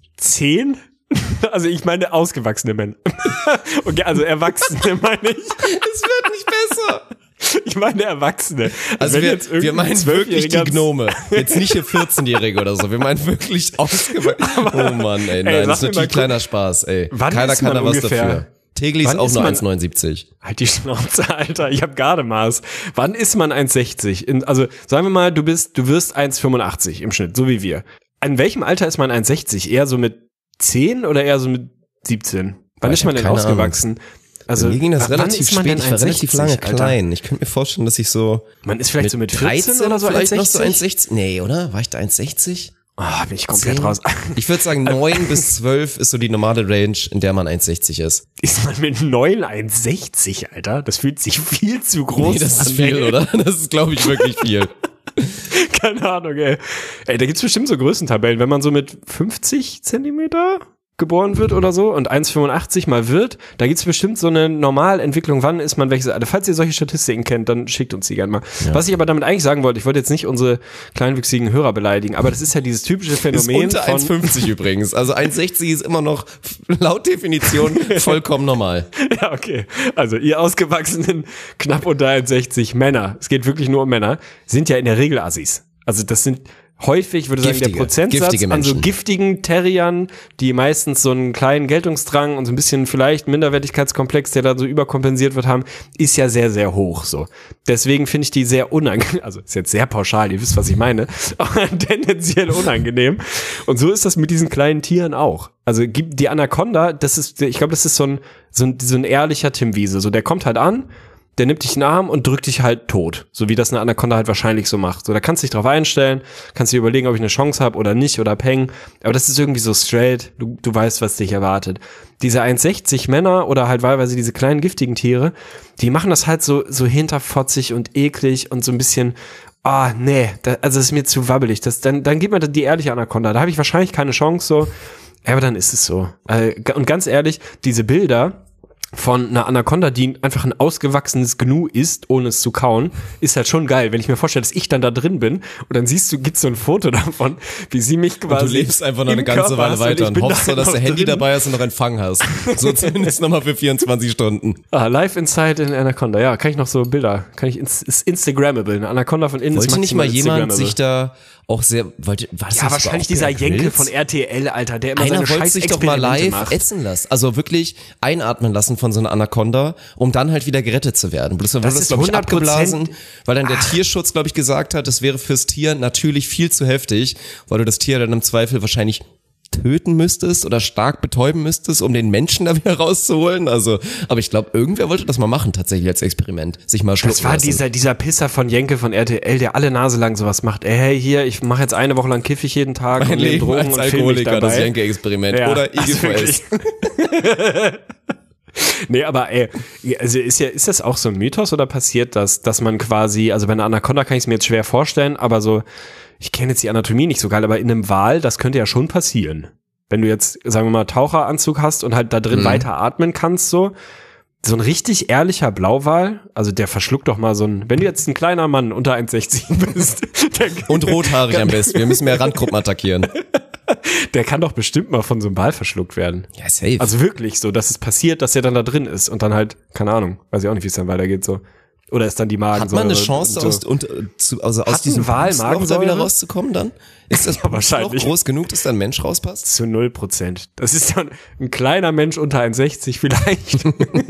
Speaker 2: 10? Also ich meine ausgewachsene Männer. Okay, also Erwachsene meine ich.
Speaker 1: Es wird nicht besser.
Speaker 2: Ich meine Erwachsene.
Speaker 1: Also wir meinen wirklich die Gnome. Jetzt nicht hier 14-Jährige oder so. Wir meinen wirklich ausgewachsene. Oh Mann, ey. Nein, das ist natürlich kleiner Spaß, ey. Keiner kann da was dafür. Tegli ist auch nur 1,79.
Speaker 2: Halt die Schnauze, Alter. Ich habe Gardemaß. Wann ist man 1,60? Also sagen wir mal, du wirst 1,85 im Schnitt, so wie wir. In welchem Alter ist man 1,60? Eher so mit 10 oder eher so mit 17? Wann ist man denn ausgewachsen? Also,
Speaker 1: mir ging das
Speaker 2: wann
Speaker 1: relativ
Speaker 2: ist man
Speaker 1: spät,
Speaker 2: denn
Speaker 1: ich war relativ
Speaker 2: 1,60,
Speaker 1: lange
Speaker 2: Alter?
Speaker 1: klein. Ich könnte mir vorstellen, dass ich so
Speaker 2: Man ist vielleicht so mit 14
Speaker 1: 13
Speaker 2: oder so
Speaker 1: vielleicht noch so
Speaker 2: 1,60?
Speaker 1: 1,60. Nee, oder? War ich da 1,60?
Speaker 2: Bin ich komplett raus.
Speaker 1: Ich würde sagen, 9 bis 12 ist so die normale Range, in der man 1,60 ist.
Speaker 2: Ist man mit 9 1,60, Alter? Das fühlt sich viel zu groß
Speaker 1: Nee, das
Speaker 2: an.
Speaker 1: ist viel, oder? Das ist, glaube ich, wirklich viel.
Speaker 2: Keine Ahnung, ey. Ey, da gibt's bestimmt so Größentabellen. Wenn man so mit 50 Zentimeter geboren wird oder so und 1,85 mal wird, da gibt's bestimmt so eine Normalentwicklung. Wann ist man welches? Also, falls ihr solche Statistiken kennt, dann schickt uns die gerne mal. Ja. Was ich aber damit eigentlich sagen wollte, ich wollte jetzt nicht unsere kleinwüchsigen Hörer beleidigen, aber das ist ja dieses typische Phänomen
Speaker 1: ist unter 1,50 übrigens. Also 1,60 ist immer noch laut Definition vollkommen normal.
Speaker 2: Ja, okay. Also ihr ausgewachsenen, knapp unter 1,60 Männer, es geht wirklich nur um Männer, sind ja in der Regel Assis. Also das sind häufig, würde ich sagen, der Prozentsatz an so giftigen Terriern, die meistens so einen kleinen Geltungsdrang und so ein bisschen vielleicht Minderwertigkeitskomplex, der da so überkompensiert wird, haben, ist ja sehr, sehr hoch, so. Deswegen finde ich die sehr unangenehm, also ist jetzt sehr pauschal, ihr wisst, was ich meine, aber tendenziell unangenehm. Und so ist das mit diesen kleinen Tieren auch. Also die Anaconda, das ist, ich glaube, das ist so ein ehrlicher Tim Wiese, so der kommt halt an, der nimmt dich in den Arm und drückt dich halt tot. So wie das eine Anaconda halt wahrscheinlich so macht. So, da kannst du dich drauf einstellen, kannst dir überlegen, ob ich eine Chance habe oder nicht oder peng. Aber das ist irgendwie so straight. Du weißt, was dich erwartet. Diese 1,60 Männer oder halt wahlweise diese kleinen giftigen Tiere, die machen das halt so hinterfotzig und eklig und so ein bisschen, nee, also das ist mir zu wabbelig. Dann gib mir die ehrliche Anaconda. Da habe ich wahrscheinlich keine Chance so. Aber dann ist es so. Und ganz ehrlich, diese Bilder von einer Anaconda, die einfach ein ausgewachsenes Gnu ist, ohne es zu kauen, ist halt schon geil. Wenn ich mir vorstelle, dass ich dann da drin bin und dann gibt's so ein Foto davon, wie sie mich quasi
Speaker 1: und du lebst einfach noch eine ganze Weile weiter und hoffst so, dass du Handy dabei hast und noch Empfang hast. So zumindest nochmal für 24 Stunden.
Speaker 2: Live Inside in Anaconda. Ja, kann ich noch so Bilder, ist Instagrammable. Eine Anaconda von innen ist
Speaker 1: Wollte nicht mal jemand sich da auch sehr, war das
Speaker 2: ja, wahrscheinlich dieser Jenke von RTL, Alter, der immer
Speaker 1: einer
Speaker 2: seine
Speaker 1: wollte sich doch mal live ätzen lassen. Also wirklich einatmen lassen von so einer Anaconda, um dann halt wieder gerettet zu werden. Das wurde, glaube ich, abgeblasen, weil dann der Tierschutz, glaube ich, gesagt hat, das wäre fürs Tier natürlich viel zu heftig, weil du das Tier dann im Zweifel wahrscheinlich töten müsstest oder stark betäuben müsstest, um den Menschen da wieder rauszuholen. Also, aber ich glaube, irgendwer wollte das mal machen, tatsächlich als Experiment. Sich mal schlucken lassen.
Speaker 2: Das war dieser Pisser von Jenke von RTL, der alle Nase lang sowas macht. Hey, hier, ich mache jetzt eine Woche lang kiff ich jeden Tag
Speaker 1: mein Leben
Speaker 2: Drogen
Speaker 1: als
Speaker 2: und
Speaker 1: Alkoholiker, das Jenke-Experiment. Ja, oder IGVS.
Speaker 2: Nee, aber also ist das auch so ein Mythos oder passiert das, dass man quasi, also bei einer Anaconda kann ich es mir jetzt schwer vorstellen, aber so, ich kenne jetzt die Anatomie nicht so geil, aber in einem Wal, das könnte ja schon passieren. Wenn du jetzt, sagen wir mal, Taucheranzug hast und halt da drin weiter atmen kannst, so ein richtig ehrlicher Blauwal, also der verschluckt doch mal wenn du jetzt ein kleiner Mann unter 1,60 bist.
Speaker 1: Und rothaarig am besten, wir müssen mehr Randgruppen attackieren.
Speaker 2: Der kann doch bestimmt mal von so einem Wal verschluckt werden.
Speaker 1: Ja, safe.
Speaker 2: Also wirklich so, dass es passiert, dass er dann da drin ist und dann halt, keine Ahnung, weiß ich auch nicht, wie es dann weitergeht, so. Oder ist dann die Magensäure?
Speaker 1: Hat man eine Chance, aus diesem Walmagen da wieder rauszukommen dann? Ist das
Speaker 2: ja, wahrscheinlich
Speaker 1: noch groß genug, dass da ein Mensch rauspasst?
Speaker 2: Zu 0%. Das ist dann ein kleiner Mensch unter 1,60 vielleicht.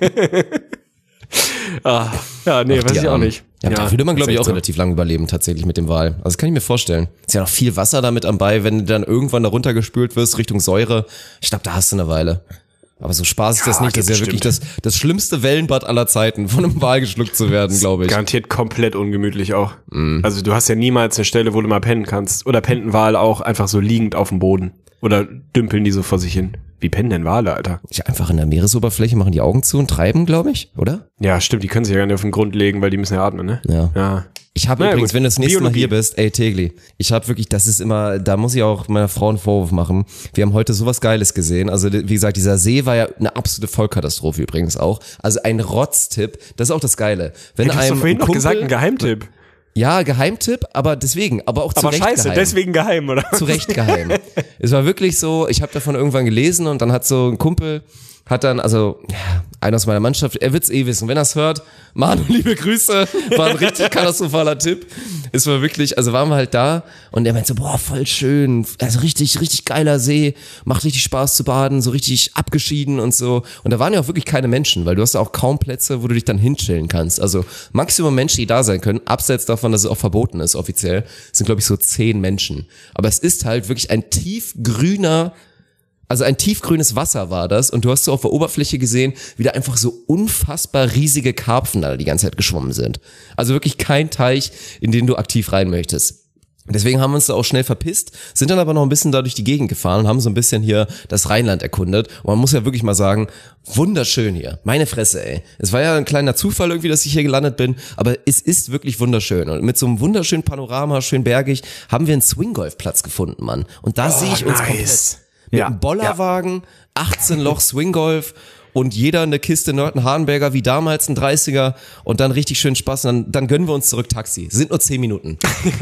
Speaker 2: Ja, nee, weiß ich auch nicht.
Speaker 1: Ja, da würde man, glaube ich, auch relativ lang überleben, tatsächlich mit dem Wal. Also das kann ich mir vorstellen. Ist ja noch viel Wasser damit am Bei, wenn du dann irgendwann da runtergespült wirst, Richtung Säure. Ich glaube, da hast du eine Weile. Aber so Spaß ist das nicht. Das ist ja wirklich das schlimmste Wellenbad aller Zeiten, von einem Wal geschluckt zu werden, glaube ich.
Speaker 2: Garantiert komplett ungemütlich auch. Also du hast ja niemals eine Stelle, wo du mal pennen kannst. Oder pennt ein Wal auch einfach so liegend auf dem Boden. Oder dümpeln die so vor sich hin. Wie pennen denn Wale, Alter?
Speaker 1: Ja, einfach in der Meeresoberfläche machen die Augen zu und treiben, glaube ich, oder?
Speaker 2: Ja, stimmt, die können sich ja gar nicht auf den Grund legen, weil die müssen ja atmen, ne?
Speaker 1: Ja. Ich habe übrigens, wenn du das nächste Mal hier bist, Tegli, ich habe wirklich, das ist immer, da muss ich auch meiner Frau einen Vorwurf machen. Wir haben heute sowas Geiles gesehen. Also wie gesagt, dieser See war ja eine absolute Vollkatastrophe übrigens auch. Also ein Rotztipp, das ist auch das Geile. Wenn
Speaker 2: du hast doch vorhin noch gesagt, ein Geheimtipp.
Speaker 1: Ja, Geheimtipp, aber auch zu Recht
Speaker 2: scheiße,
Speaker 1: geheim.
Speaker 2: Deswegen geheim, oder?
Speaker 1: Zu Recht geheim. Es war wirklich so, ich habe davon irgendwann gelesen und dann hat so ein Kumpel, also einer aus meiner Mannschaft, er wird's wissen, wenn er es hört, Manu, liebe Grüße, war ein richtig katastrophaler Tipp. Es war wirklich, also waren wir halt da und er meinte so, boah, voll schön, also richtig, richtig geiler See, macht richtig Spaß zu baden, so richtig abgeschieden und so. Und da waren ja auch wirklich keine Menschen, weil du hast ja auch kaum Plätze, wo du dich dann hinchillen kannst. Also Maximum Menschen, die da sein können, abseits davon, dass es auch verboten ist offiziell, sind glaube ich so 10 Menschen. Aber es ist halt wirklich ein tiefgrüner Also ein tiefgrünes Wasser war das und du hast so auf der Oberfläche gesehen, wie da einfach so unfassbar riesige Karpfen da die ganze Zeit geschwommen sind. Also wirklich kein Teich, in den du aktiv rein möchtest. Deswegen haben wir uns da auch schnell verpisst, sind dann aber noch ein bisschen da durch die Gegend gefahren und haben so ein bisschen hier das Rheinland erkundet. Und man muss ja wirklich mal sagen, wunderschön hier. Meine Fresse, ey. Es war ja ein kleiner Zufall irgendwie, dass ich hier gelandet bin, aber es ist wirklich wunderschön. Und mit so einem wunderschönen Panorama, schön bergig, haben wir einen Swinggolfplatz gefunden, Mann. Und da sehe ich uns komplett mit einem Bollerwagen, 18 Loch Swinggolf und jeder eine Kiste Nörten Hardenberger wie damals ein 30er und dann richtig schön Spaß und dann gönnen wir uns zurück Taxi. Sind nur 10 Minuten.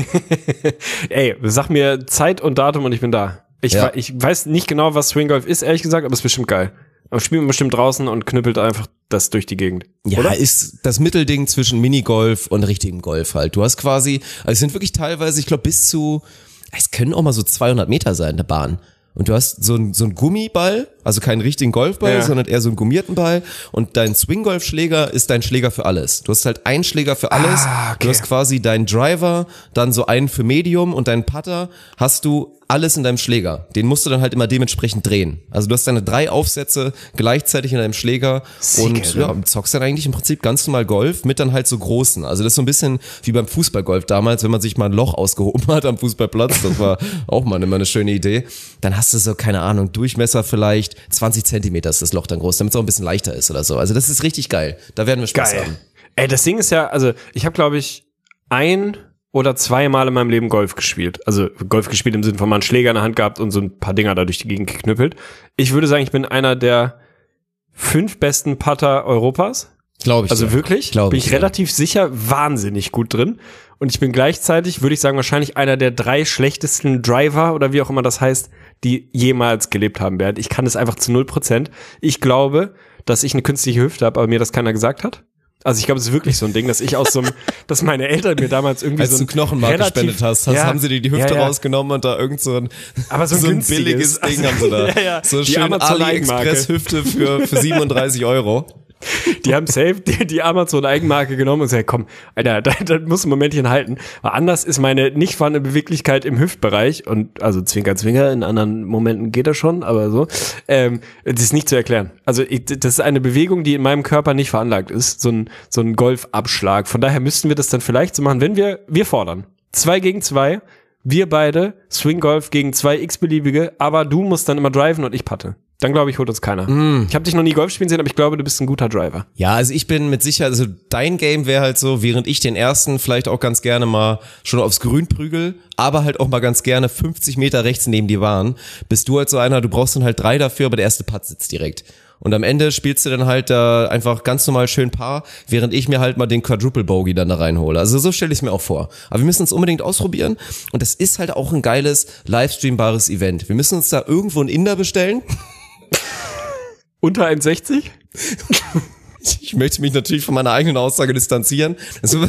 Speaker 2: Ey, sag mir Zeit und Datum und ich bin da. Ich weiß nicht genau, was Swinggolf ist, ehrlich gesagt, aber es ist bestimmt geil. Aber spielt man bestimmt draußen und knüppelt einfach das durch die Gegend.
Speaker 1: Ja,
Speaker 2: oder?
Speaker 1: Ist das Mittelding zwischen Minigolf und richtigem Golf halt. Du hast quasi, also es sind wirklich teilweise, ich glaube bis zu, es können auch mal so 200 Meter sein, der Bahn. Und du hast so ein Gummiball, also keinen richtigen Golfball, sondern eher so einen gummierten Ball. Und dein Swinggolfschläger ist dein Schläger für alles. Du hast halt einen Schläger für alles. Okay. Du hast quasi deinen Driver, dann so einen für Medium und deinen Putter hast du alles in deinem Schläger. Den musst du dann halt immer dementsprechend drehen. Also du hast deine 3 Aufsätze gleichzeitig in deinem Schläger und zockst dann eigentlich im Prinzip ganz normal Golf mit dann halt so großen. Also das ist so ein bisschen wie beim Fußballgolf damals, wenn man sich mal ein Loch ausgehoben hat am Fußballplatz. Das war auch mal immer eine schöne Idee. Dann hast du so, keine Ahnung, Durchmesser vielleicht 20 Zentimeter ist das Loch dann groß, damit es auch ein bisschen leichter ist oder so. Also das ist richtig geil. Da werden wir Spaß haben.
Speaker 2: Ey, das Ding ist ja, also ich habe glaube ich 1 oder 2 Mal in meinem Leben Golf gespielt. Also Golf gespielt im Sinne von mal einen Schläger in der Hand gehabt und so ein paar Dinger da durch die Gegend geknüppelt. Ich würde sagen, ich bin einer der 5 besten Putter Europas.
Speaker 1: Glaube ich.
Speaker 2: Also wirklich, bin ich relativ sicher, wahnsinnig gut drin. Und ich bin gleichzeitig, würde ich sagen, wahrscheinlich einer der 3 schlechtesten Driver oder wie auch immer das heißt, die jemals gelebt haben werden. Ich kann es einfach zu 0%. Ich glaube, dass ich eine künstliche Hüfte habe, aber mir das keiner gesagt hat. Also ich glaube, es ist wirklich so ein Ding, dass ich aus so einem, dass meine Eltern mir damals irgendwie
Speaker 1: als
Speaker 2: so ein
Speaker 1: du Knochenmark gespendet hast, haben sie dir die Hüfte rausgenommen und da irgend so ein,
Speaker 2: aber so ein
Speaker 1: billiges Ding haben sie da. So
Speaker 2: die
Speaker 1: schön AliExpress-Hüfte für 37 €.
Speaker 2: Die haben safe die Amazon-Eigenmarke genommen und gesagt, komm, Alter, da muss ein Momentchen halten. Weil anders ist meine nicht vorhandene Beweglichkeit im Hüftbereich und also Zwinker, in anderen Momenten geht das schon, aber so, das ist nicht zu erklären. Also das ist eine Bewegung, die in meinem Körper nicht veranlagt ist, so ein Golfabschlag. Von daher müssten wir das dann vielleicht so machen, wenn wir fordern. 2 gegen 2, wir beide, Swinggolf gegen 2 x-beliebige, aber du musst dann immer driven und ich putte. Dann glaube ich, holt uns keiner. Ich habe dich noch nie Golf spielen sehen, aber ich glaube, du bist ein guter Driver.
Speaker 1: Ja, also ich bin mit Sicherheit, also dein Game wäre halt so, während ich den ersten vielleicht auch ganz gerne mal schon aufs Grün prügel, aber halt auch mal ganz gerne 50 Meter rechts neben die Bahn, bist du halt so einer, du brauchst dann halt 3 dafür, aber der erste Putt sitzt direkt. Und am Ende spielst du dann halt da einfach ganz normal schön Paar, während ich mir halt mal den Quadruple Bogey dann da reinhole. Also so stelle ich es mir auch vor. Aber wir müssen es unbedingt ausprobieren und das ist halt auch ein geiles, livestreambares Event. Wir müssen uns da irgendwo einen Inder bestellen.
Speaker 2: Unter 1,60?
Speaker 1: Ich möchte mich natürlich von meiner eigenen Aussage distanzieren.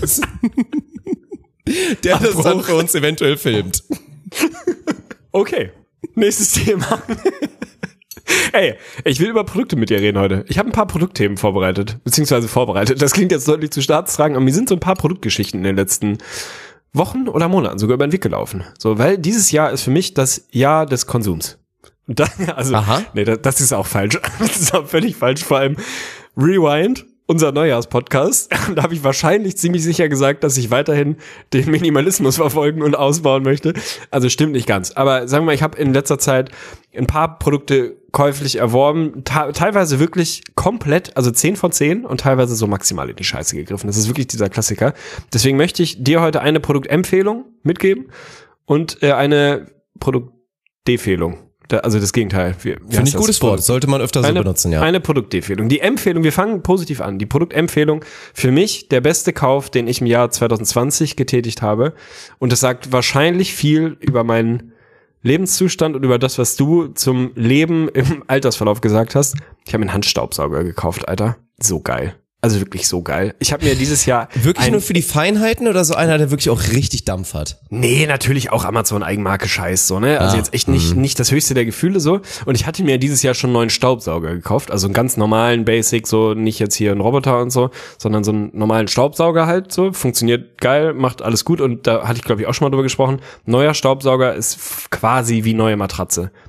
Speaker 1: Der das dann für uns eventuell filmt.
Speaker 2: Okay, nächstes Thema. Ey, ich will über Produkte mit dir reden heute. Ich habe ein paar Produktthemen vorbereitet. Das klingt jetzt deutlich zu staatstragend, aber mir sind so ein paar Produktgeschichten in den letzten Wochen oder Monaten sogar über den Weg gelaufen. So, weil dieses Jahr ist für mich das Jahr des Konsums. Das ist auch falsch. Das ist auch völlig falsch. Vor allem Rewind, unser Neujahrspodcast. Da habe ich wahrscheinlich ziemlich sicher gesagt, dass ich weiterhin den Minimalismus verfolgen und ausbauen möchte. Also stimmt nicht ganz. Aber sagen wir mal, ich habe in letzter Zeit ein paar Produkte käuflich erworben. Teilweise wirklich komplett, also 10 von 10 und teilweise so maximal in die Scheiße gegriffen. Das ist wirklich dieser Klassiker. Deswegen möchte ich dir heute eine Produktempfehlung mitgeben und eine Produktdefehlung. Also das Gegenteil.
Speaker 1: Finde ich ein gutes Wort. Sollte man öfter so benutzen, ja.
Speaker 2: Eine Produktempfehlung. Die Empfehlung, wir fangen positiv an. Die Produktempfehlung für mich der beste Kauf, den ich im Jahr 2020 getätigt habe. Und das sagt wahrscheinlich viel über meinen Lebenszustand und über das, was du zum Leben im Altersverlauf gesagt hast. Ich habe mir einen Handstaubsauger gekauft, Alter. So geil. Also wirklich so geil. Ich habe mir dieses Jahr...
Speaker 1: Wirklich nur für die Feinheiten oder so einer, der wirklich auch richtig Dampf hat?
Speaker 2: Nee, natürlich auch Amazon-Eigenmarke Scheiß, so, ne? Also jetzt echt nicht das höchste der Gefühle, so. Und ich hatte mir dieses Jahr schon einen neuen Staubsauger gekauft. Also einen ganz normalen Basic, so nicht jetzt hier ein Roboter und so, sondern so einen normalen Staubsauger halt, so. Funktioniert geil, macht alles gut. Und da hatte ich, glaube ich, auch schon mal drüber gesprochen. Neuer Staubsauger ist quasi wie neue Matratze.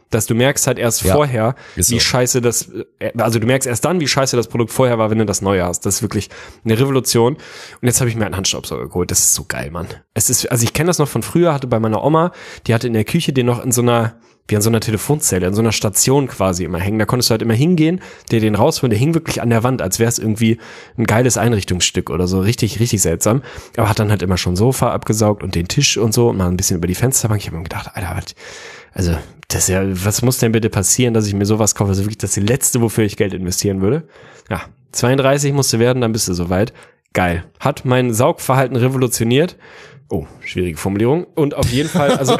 Speaker 2: Dass du merkst halt erst vorher, wie scheiße das, also du merkst erst dann, wie scheiße das Produkt vorher war, wenn du das Neue hast. Das ist wirklich eine Revolution. Und jetzt habe ich mir einen Handstaubsauger geholt. Das ist so geil, Mann. Also ich kenne das noch von früher, hatte bei meiner Oma, die hatte in der Küche den noch in so einer, wie an so einer Telefonzelle, in so einer Station quasi immer hängen. Da konntest du halt immer hingehen, dir den rausholen, der hing wirklich an der Wand, als wäre es irgendwie ein geiles Einrichtungsstück oder so. Richtig, richtig seltsam. Aber hat dann halt immer schon Sofa abgesaugt und den Tisch und so und mal ein bisschen über die Fensterbank. Ich habe mir gedacht, Alter, das ist ja, was muss denn bitte passieren, dass ich mir sowas kaufe? Das ist wirklich das Letzte, wofür ich Geld investieren würde. Ja, 32 musste werden, dann bist du soweit. Geil. Hat mein Saugverhalten revolutioniert. Oh, schwierige Formulierung. Und auf jeden Fall, also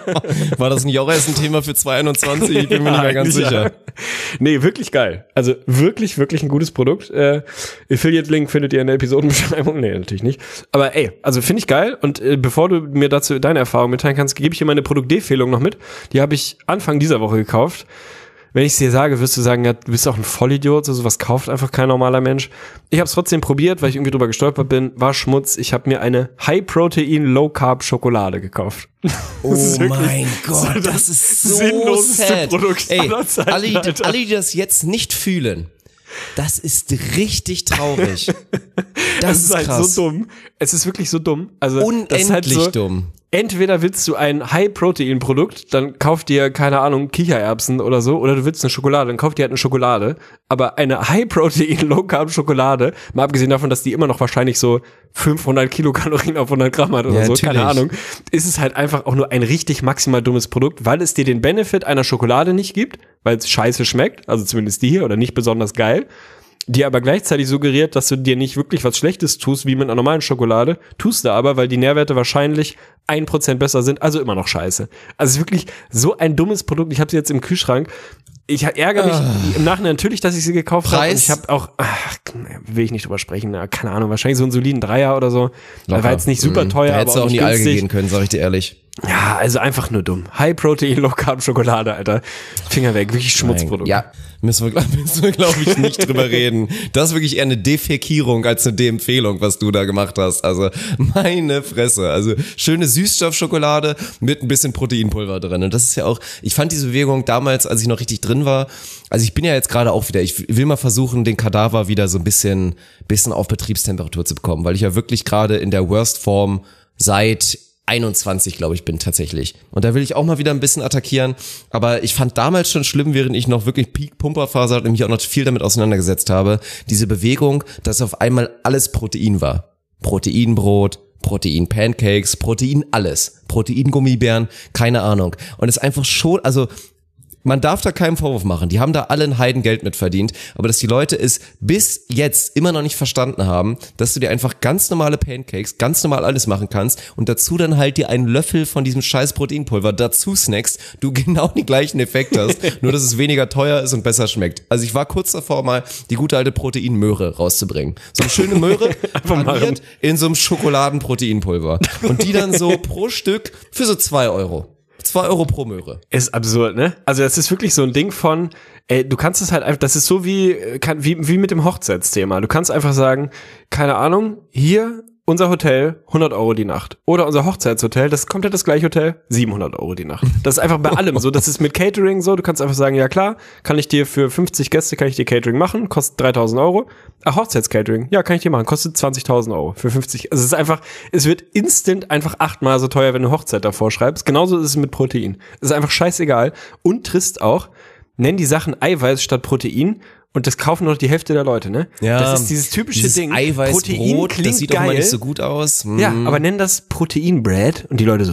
Speaker 1: war das nicht auch erst ein Thema für 2021? Ich bin mir nicht mehr ganz sicher.
Speaker 2: Ja. Nee, wirklich geil. Also wirklich, wirklich ein gutes Produkt. Affiliate-Link findet ihr in der Episodenbeschreibung. Nee, natürlich nicht. Aber also finde ich geil. Und bevor du mir dazu deine Erfahrung mitteilen kannst, gebe ich dir meine Produktempfehlung noch mit. Die habe ich Anfang dieser Woche gekauft. Wenn ich es dir sage, wirst du sagen, ja, du bist auch ein Vollidiot, so sowas kauft einfach kein normaler Mensch. Ich habe es trotzdem probiert, weil ich irgendwie drüber gestolpert bin, war Schmutz. Ich habe mir eine High-Protein, Low-Carb-Schokolade gekauft.
Speaker 1: Oh mein Gott, das ist so sad.
Speaker 2: Produkt aller Zeiten,
Speaker 1: alle, die das jetzt nicht fühlen, das ist richtig traurig. Das ist
Speaker 2: halt
Speaker 1: krass.
Speaker 2: So dumm. Es ist wirklich so dumm. Also
Speaker 1: unendlich
Speaker 2: halt so,
Speaker 1: dumm.
Speaker 2: Entweder willst du ein High-Protein-Produkt, dann kauf dir, keine Ahnung, Kichererbsen oder so, oder du willst eine Schokolade, dann kauf dir halt eine Schokolade. Aber eine High-Protein, Low-Carb-Schokolade, mal abgesehen davon, dass die immer noch wahrscheinlich so 500 Kilokalorien auf 100 Gramm hat oder so,
Speaker 1: natürlich.
Speaker 2: Keine Ahnung, ist es halt einfach auch nur ein richtig maximal dummes Produkt, weil es dir den Benefit einer Schokolade nicht gibt, weil es scheiße schmeckt, also zumindest die hier, oder nicht besonders geil, die aber gleichzeitig suggeriert, dass du dir nicht wirklich was Schlechtes tust, wie mit einer normalen Schokolade, tust du aber, weil die Nährwerte wahrscheinlich 1% besser sind, also immer noch scheiße. Also es ist wirklich so ein dummes Produkt. Ich habe sie jetzt im Kühlschrank. Ich ärgere mich im Nachhinein natürlich, dass ich sie gekauft habe. Und ich habe auch, will ich nicht drüber sprechen, keine Ahnung, wahrscheinlich so einen soliden Dreier oder so. Locker. War jetzt nicht super teuer,
Speaker 1: da hättest
Speaker 2: aber auch
Speaker 1: du auch
Speaker 2: nicht
Speaker 1: in die Alge
Speaker 2: günstig.
Speaker 1: gehen können, sag ich dir ehrlich.
Speaker 2: Ja, also einfach nur dumm. High-Protein, Low-Carb-Schokolade, Alter. Finger weg, wirklich Schmutzprodukt.
Speaker 1: Ja, müssen wir glaube ich, nicht drüber reden. Das ist wirklich eher eine Defekierung als eine De-Empfehlung, was du da gemacht hast. Also, meine Fresse. Also, schöne Süßstoffschokolade mit ein bisschen Proteinpulver drin. Und das ist ja auch, ich fand diese Bewegung damals, als ich noch richtig drin war, also ich bin ja jetzt gerade auch wieder, ich will mal versuchen, den Kadaver wieder so ein bisschen auf Betriebstemperatur zu bekommen, weil ich ja wirklich gerade in der Worst-Form seit 21, glaube ich, bin tatsächlich. Und da will ich auch mal wieder ein bisschen attackieren. Aber ich fand damals schon schlimm, während ich noch wirklich Peak-Pumperphase hatte und mich auch noch viel damit auseinandergesetzt habe, diese Bewegung, dass auf einmal alles Protein war. Proteinbrot, Protein-Pancakes, Protein alles. Protein-Gummibären, keine Ahnung. Und es ist einfach schon, also man darf da keinen Vorwurf machen. Die haben da alle ein Heidengeld mit verdient. Aber dass die Leute es bis jetzt immer noch nicht verstanden haben, dass du dir einfach ganz normale Pancakes, ganz normal alles machen kannst und dazu dann halt dir einen Löffel von diesem scheiß Proteinpulver dazu snackst, du genau den gleichen Effekt hast, nur dass es weniger teuer ist und besser schmeckt. Also ich war kurz davor mal, die gute alte Proteinmöhre rauszubringen. So eine schöne Möhre paniert in so einem Schokoladenproteinpulver. Und die dann so pro Stück für so 2 Euro. 2 Euro pro Möhre.
Speaker 2: Ist absurd, ne? Also das ist wirklich so ein Ding von, du kannst es halt einfach, das ist so wie mit dem Hochzeitsthema. Du kannst einfach sagen, keine Ahnung, hier unser Hotel, 100 Euro die Nacht. Oder unser Hochzeitshotel, das ist komplett das gleiche Hotel, 700 Euro die Nacht. Das ist einfach bei allem so. Das ist mit Catering so. Du kannst einfach sagen, ja klar, kann ich dir für 50 Gäste, kann ich dir Catering machen, kostet 3.000 Euro. Hochzeitscatering, ja, kann ich dir machen, kostet 20.000 Euro für 50. Also es ist einfach, es wird instant einfach 8-mal so teuer, wenn du Hochzeit davor schreibst. Genauso ist es mit Protein. Es ist einfach scheißegal. Und trist auch, nenn die Sachen Eiweiß statt Protein. Und das kaufen noch die Hälfte der Leute, ne?
Speaker 1: Ja,
Speaker 2: das ist dieses typische Ding.
Speaker 1: Eiweißbrot,
Speaker 2: Protein
Speaker 1: das sieht
Speaker 2: geil.
Speaker 1: auch mal nicht so gut aus.
Speaker 2: Ja, aber nenn das Proteinbread und die Leute so,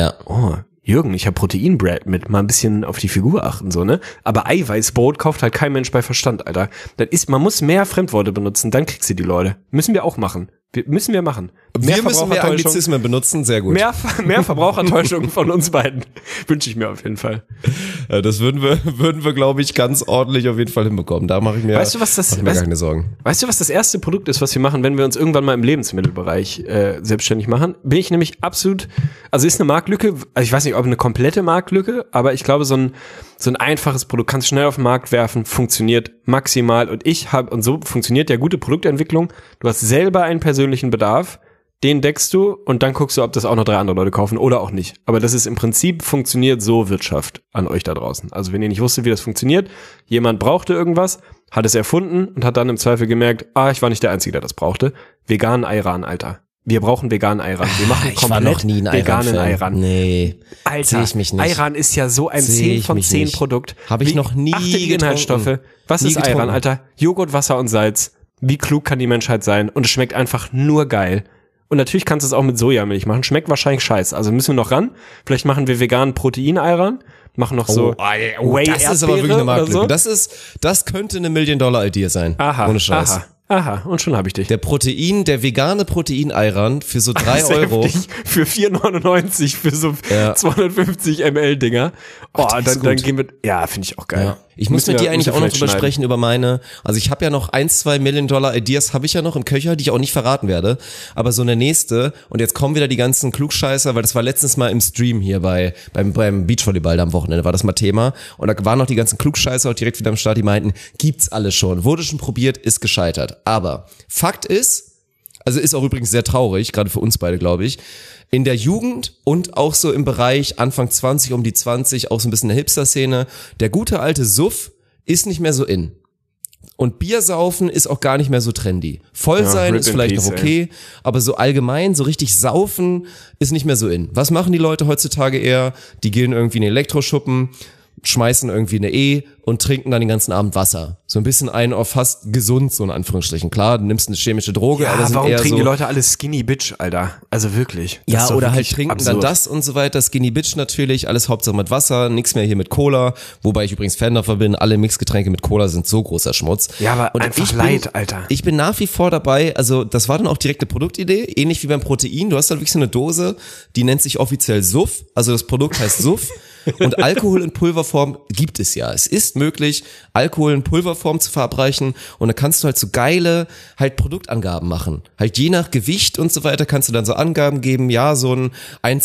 Speaker 2: Jürgen, ich habe Proteinbread mit, mal ein bisschen auf die Figur achten, so, ne? Aber Eiweißbrot kauft halt kein Mensch bei Verstand, Alter. Man muss mehr Fremdworte benutzen, dann kriegst du die Leute. Müssen wir auch machen. Müssen wir machen.
Speaker 1: Wir müssen mehr Anglizismen benutzen, sehr gut.
Speaker 2: Mehr Verbrauchertäuschung von uns beiden. Wünsche ich mir auf jeden Fall.
Speaker 1: Ja, das würden wir, glaube ich, ganz ordentlich auf jeden Fall hinbekommen. Da mache ich mir, gar keine Sorgen.
Speaker 2: Weißt du, was das erste Produkt ist, was wir machen, wenn wir uns irgendwann mal im Lebensmittelbereich selbstständig machen? Bin ich nämlich absolut, also ist eine Marktlücke, also ich weiß nicht, ob eine komplette Marktlücke, aber ich glaube, so ein einfaches Produkt kannst schnell auf den Markt werfen, funktioniert maximal und so funktioniert ja gute Produktentwicklung. Du hast selber einen persönlichen Bedarf, den deckst du und dann guckst du, ob das auch noch 3 andere Leute kaufen oder auch nicht. Aber das ist im Prinzip, funktioniert so Wirtschaft an euch da draußen. Also wenn ihr nicht wusstet, wie das funktioniert, jemand brauchte irgendwas, hat es erfunden und hat dann im Zweifel gemerkt, ich war nicht der Einzige, der das brauchte. Veganen Ayran, Alter. Wir brauchen veganen Ayran. Wir machen komplett veganen Ayran.
Speaker 1: Nee.
Speaker 2: Alter,
Speaker 1: ich mich nicht.
Speaker 2: Ayran ist ja so ein 10 von 10 Produkt.
Speaker 1: Habe ich noch nie
Speaker 2: getrunken. Inhaltsstoffe. Was ist Ayran, Alter? Joghurt, Wasser und Salz. Wie klug kann die Menschheit sein? Und es schmeckt einfach nur geil. Und natürlich kannst du es auch mit Sojamilch machen. Schmeckt wahrscheinlich scheiße. Also müssen wir noch ran. Vielleicht machen wir veganen Protein-Ayran. Machen noch so
Speaker 1: Whey das ist aber wirklich eine Marktlücke. So. Das könnte eine $1 Million-Idee sein.
Speaker 2: Aha,
Speaker 1: ohne Scheiß.
Speaker 2: Aha, und schon habe ich dich.
Speaker 1: Der vegane Protein-Ayran für so 3 Euro.
Speaker 2: Für 4,99 für so 250 ml Dinger. Dann gehen wir, finde ich auch geil.
Speaker 1: Ja. Ich muss mit dir eigentlich auch noch drüber sprechen, über also ich habe ja noch 1-2 $1 Million Ideas habe ich ja noch im Köcher, die ich auch nicht verraten werde. Aber so eine nächste, und jetzt kommen wieder die ganzen Klugscheißer, weil das war letztens mal im Stream hier beim Beachvolleyball da am Wochenende, war das mal Thema. Und da waren noch die ganzen Klugscheißer auch direkt wieder am Start, die meinten, gibt's alles schon, wurde schon probiert, ist gescheitert. Aber Fakt ist, also ist auch übrigens sehr traurig, gerade für uns beide, glaube ich, in der Jugend und auch so im Bereich Anfang 20, um die 20, auch so ein bisschen der Hipster-Szene, der gute alte Suff ist nicht mehr so in. Und Biersaufen ist auch gar nicht mehr so trendy. Voll sein ist vielleicht noch okay, aber so allgemein, so richtig saufen ist nicht mehr so in. Was machen die Leute heutzutage eher? Die gehen irgendwie in den Elektroschuppen, schmeißen irgendwie eine und trinken dann den ganzen Abend Wasser. So ein bisschen auf fast gesund, so in Anführungsstrichen. Klar, du nimmst eine chemische Droge, aber sind
Speaker 2: warum
Speaker 1: eher
Speaker 2: trinken
Speaker 1: so,
Speaker 2: die Leute alle Skinny Bitch, Alter? Also wirklich.
Speaker 1: Ja, oder halt trinken absurd. Dann das und so weiter. Skinny Bitch natürlich, alles Hauptsache mit Wasser, nichts mehr hier mit Cola. Wobei ich übrigens Fan davon bin, alle Mixgetränke mit Cola sind so großer Schmutz.
Speaker 2: Ja, aber und einfach Alter.
Speaker 1: Ich bin nach wie vor dabei, also das war dann auch direkt eine Produktidee, ähnlich wie beim Protein. Du hast halt wirklich so eine Dose, die nennt sich offiziell Suff, also das Produkt heißt Suff. Und Alkohol in Pulverform gibt es ja. Es ist möglich, Alkohol in Pulverform zu verabreichen und da kannst du halt so geile halt Produktangaben machen. Halt je nach Gewicht und so weiter kannst du dann so Angaben geben, ja, so ein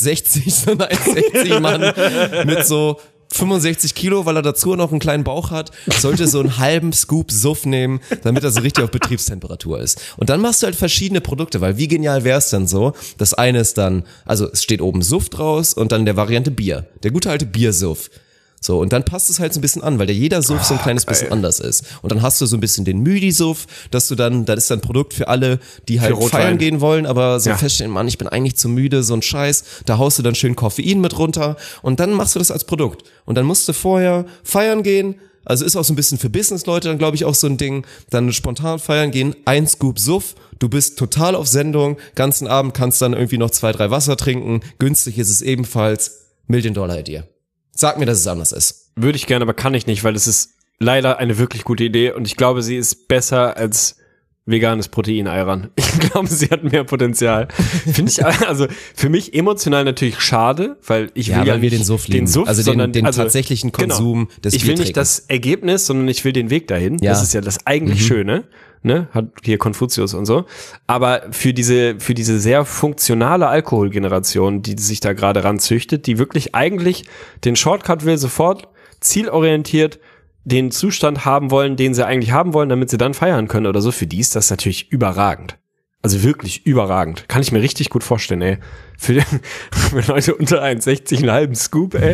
Speaker 1: 1,60 Mann mit so 65 Kilo, weil er dazu noch einen kleinen Bauch hat, sollte so einen halben Scoop Suff nehmen, damit er so richtig auf Betriebstemperatur ist. Und dann machst du halt verschiedene Produkte, weil wie genial wär's dann so? Das eine ist dann, also es steht oben Suff draus und dann der Variante Bier. Der gute alte Biersuff. So, und dann passt es halt so ein bisschen an, weil der jeder Suff so ein kleines bisschen anders ist. Und dann hast du so ein bisschen den Müdi-Suff, dass du dann, das ist dann ein Produkt für alle, die halt feiern gehen wollen, aber so feststellen, Mann, ich bin eigentlich zu müde, so ein Scheiß. Da haust du dann schön Koffein mit runter und dann machst du das als Produkt. Und dann musst du vorher feiern gehen, also ist auch so ein bisschen für Business-Leute dann, glaube ich, auch so ein Ding, dann spontan feiern gehen, 1 Scoop Suff, du bist total auf Sendung, ganzen Abend kannst dann irgendwie noch 2, 3 Wasser trinken, günstig ist es ebenfalls, $1 Million Idee. Sag mir, dass es anders ist.
Speaker 2: Würde ich gerne, aber kann ich nicht, weil es ist leider eine wirklich gute Idee und ich glaube, sie ist besser als veganes Protein-Ayran. Ich glaube, sie hat mehr Potenzial. Finde ich, also für mich emotional natürlich schade, weil ich will ja
Speaker 1: nicht den Suff lieben. Also sondern den tatsächlichen Konsum des
Speaker 2: Ich will nicht das Ergebnis, sondern ich will den Weg dahin. Ja. Das ist ja das eigentlich Schöne. Ne, hat hier Konfuzius und so. Aber für diese sehr funktionale Alkoholgeneration, die sich da gerade ranzüchtet, die wirklich eigentlich den Shortcut will, sofort zielorientiert den Zustand haben wollen, den sie eigentlich haben wollen, damit sie dann feiern können oder so, für die ist das natürlich überragend. Also wirklich überragend. Kann ich mir richtig gut vorstellen, ey. Für Leute unter 1,60 einen halben Scoop, ey.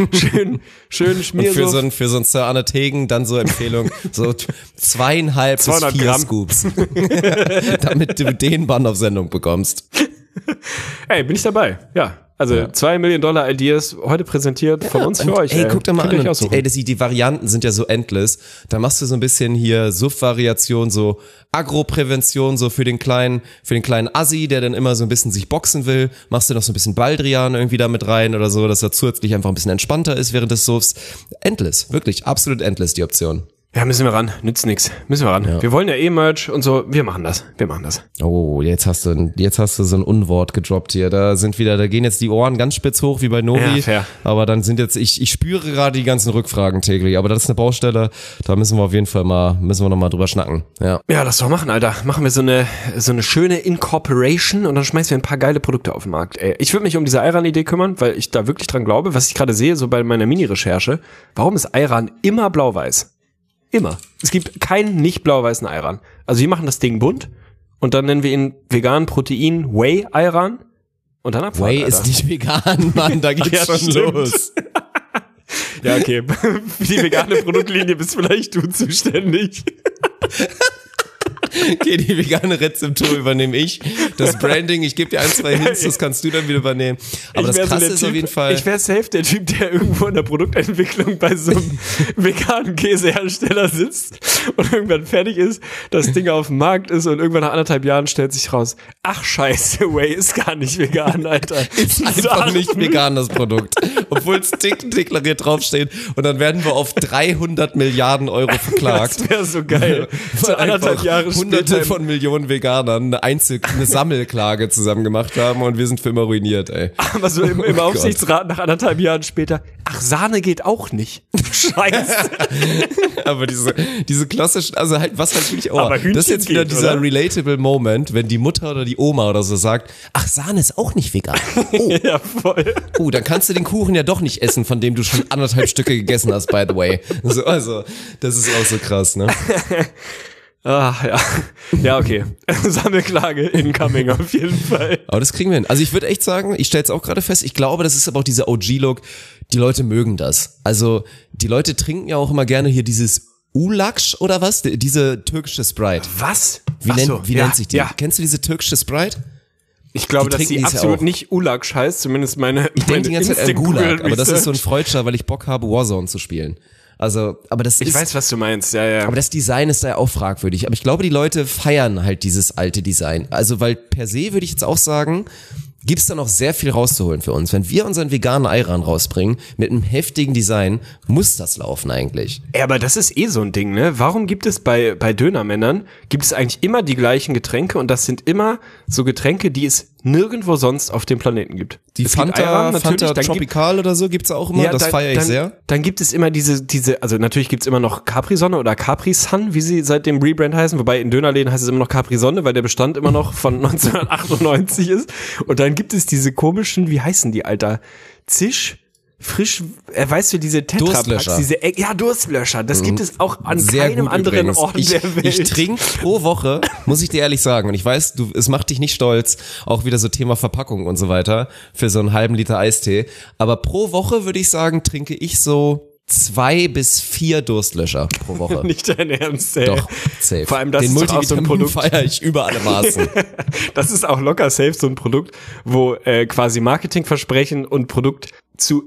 Speaker 2: Schön Schmier.
Speaker 1: Und für so ein Sir Arne Tegen dann so Empfehlung, so 2,5 bis 4
Speaker 2: Gramm.
Speaker 1: Scoops. Damit du den Bann auf Sendung bekommst.
Speaker 2: Ey, bin ich dabei. Ja. Also $2 Million Ideas heute präsentiert von uns für euch.
Speaker 1: Ey, guck doch mal an. Die Varianten sind ja so endless. Da machst du so ein bisschen hier Suff-Variation, so Agro-Prävention, so für den kleinen Assi, der dann immer so ein bisschen sich boxen will. Machst du noch so ein bisschen Baldrian irgendwie da mit rein oder so, dass er zusätzlich einfach ein bisschen entspannter ist während des Suffs. Endless. Wirklich absolut endless die Option.
Speaker 2: Ja, müssen wir ran. Nützt nix. Müssen wir ran. Ja. Wir wollen ja Merch und so. Wir machen das.
Speaker 1: Oh, jetzt hast du so ein Unwort gedroppt hier. Da gehen jetzt die Ohren ganz spitz hoch wie bei Novi. Ja, fair. Aber dann sind jetzt, ich spüre gerade die ganzen Rückfragen täglich. Aber das ist eine Baustelle. Da müssen wir auf jeden Fall noch mal drüber schnacken. Ja,
Speaker 2: lass doch machen, Alter. Machen wir so eine schöne Incorporation und dann schmeißen wir ein paar geile Produkte auf den Markt. Ey, ich würde mich um diese Ayran-Idee kümmern, weil ich da wirklich dran glaube. Was ich gerade sehe, so bei meiner Mini-Recherche. Warum ist Ayran immer blau-weiß? Immer. Es gibt keinen nicht blau-weißen Ayran. Also wir machen das Ding bunt und dann nennen wir ihn vegan Protein Whey Ayran und dann Abfahrt,
Speaker 1: Whey ist nicht vegan, Mann, da geht's schon
Speaker 2: stimmt.
Speaker 1: los.
Speaker 2: Ja, okay. Für die vegane Produktlinie bist vielleicht du zuständig.
Speaker 1: Okay, die vegane Rezeptur übernehme ich. Das Branding, ich gebe dir 1, 2 Hints, das kannst du dann wieder übernehmen. Aber das Krasse ist auf jeden Fall...
Speaker 2: Ich wäre safe der Typ, der irgendwo in der Produktentwicklung bei so einem veganen Käsehersteller sitzt und irgendwann fertig ist, das Ding auf dem Markt ist und irgendwann nach 1,5 Jahren stellt sich raus, ach scheiße, Whey ist gar nicht vegan, Alter.
Speaker 1: Ist einfach nicht vegan, das Produkt. Obwohl es deklariert draufsteht. Und dann werden wir auf 300 Milliarden Euro verklagt.
Speaker 2: Das wäre so geil.
Speaker 1: Weil 1,5 Jahre Hunderte von Millionen Veganern eine Sammelklage zusammen gemacht haben und wir sind für immer ruiniert, ey.
Speaker 2: Aber so im Aufsichtsrat nach 1,5 Jahren später, ach, Sahne geht auch nicht. Scheiße.
Speaker 1: Aber diese klassischen, also halt, was halt wirklich,
Speaker 2: Aber Hühnchen
Speaker 1: das ist jetzt wieder
Speaker 2: geht,
Speaker 1: dieser
Speaker 2: oder?
Speaker 1: relatable Moment, wenn die Mutter oder die Oma oder so sagt, ach, Sahne ist auch nicht vegan. Oh,
Speaker 2: Ja, voll.
Speaker 1: dann kannst du den Kuchen ja doch nicht essen, von dem du schon 1,5 Stücke gegessen hast, by the way. So, also, das ist auch so krass, ne?
Speaker 2: Ah, ja. Ja, okay. Sammelklage incoming auf jeden Fall.
Speaker 1: Aber das kriegen wir hin. Also ich würde echt sagen, ich stelle es auch gerade fest, ich glaube, das ist aber auch dieser OG-Look, die Leute mögen das. Also die Leute trinken ja auch immer gerne hier dieses Ulaksch oder was? Diese türkische Sprite.
Speaker 2: Was?
Speaker 1: Wie nennt sich die?
Speaker 2: Ja.
Speaker 1: Kennst du diese türkische Sprite?
Speaker 2: Ich glaube,
Speaker 1: Die
Speaker 2: dass
Speaker 1: trinken
Speaker 2: sie
Speaker 1: dies ja
Speaker 2: absolut
Speaker 1: auch.
Speaker 2: nicht Ulaksch heißt, zumindest meine
Speaker 1: Ich denke die ganze Zeit an
Speaker 2: Instant
Speaker 1: Gulag,
Speaker 2: Google
Speaker 1: aber das ist so ein
Speaker 2: Research.
Speaker 1: Freudscher, weil ich Bock habe, Warzone zu spielen. Also, aber das
Speaker 2: Ich
Speaker 1: ist...
Speaker 2: weiß, was du meinst, ja.
Speaker 1: Aber das Design ist da ja auch fragwürdig. Aber ich glaube, die Leute feiern halt dieses alte Design. Also, weil per se würde ich jetzt auch sagen, gibt's da noch sehr viel rauszuholen für uns. Wenn wir unseren veganen Ayran rausbringen, mit einem heftigen Design, muss das laufen eigentlich.
Speaker 2: Ja, aber das ist eh so ein Ding, ne? Warum gibt es bei Dönermännern, gibt es eigentlich immer die gleichen Getränke und das sind immer so Getränke, die es nirgendwo sonst auf dem Planeten gibt.
Speaker 1: Die
Speaker 2: Es gibt
Speaker 1: Fanta
Speaker 2: Ayran, natürlich,
Speaker 1: Fanta
Speaker 2: dann
Speaker 1: Tropical oder so gibt's auch immer,
Speaker 2: Ja,
Speaker 1: das feiere ich sehr.
Speaker 2: Dann gibt es immer diese, also natürlich gibt's immer noch Capri-Sonne oder Capri-Sun, wie sie seit dem Rebrand heißen, wobei in Dönerläden heißt es immer noch Capri-Sonne, weil der Bestand immer noch von 1998 ist. Und dann gibt es diese komischen, wie heißen die, Alter? Frisch, weißt du, diese Tetrapacks,
Speaker 1: Durstlöscher.
Speaker 2: Durstlöscher, das gibt es auch an
Speaker 1: Sehr
Speaker 2: keinem
Speaker 1: gut
Speaker 2: anderen
Speaker 1: übrigens.
Speaker 2: Ort der Welt.
Speaker 1: Ich trinke pro Woche, muss ich dir ehrlich sagen, und ich weiß, es macht dich nicht stolz, auch wieder so Thema Verpackung und so weiter, für so einen halben Liter Eistee, aber pro Woche würde ich sagen, trinke ich so 2 bis 4 Durstlöscher pro Woche.
Speaker 2: Nicht dein Ernst, ey.
Speaker 1: Doch, safe.
Speaker 2: Vor allem das
Speaker 1: Den
Speaker 2: ist doch auch so ein
Speaker 1: Multivitamin
Speaker 2: Produkt.
Speaker 1: feiere ich über alle Maßen.
Speaker 2: Das ist auch locker safe so ein Produkt, wo quasi Marketingversprechen und Produkt zu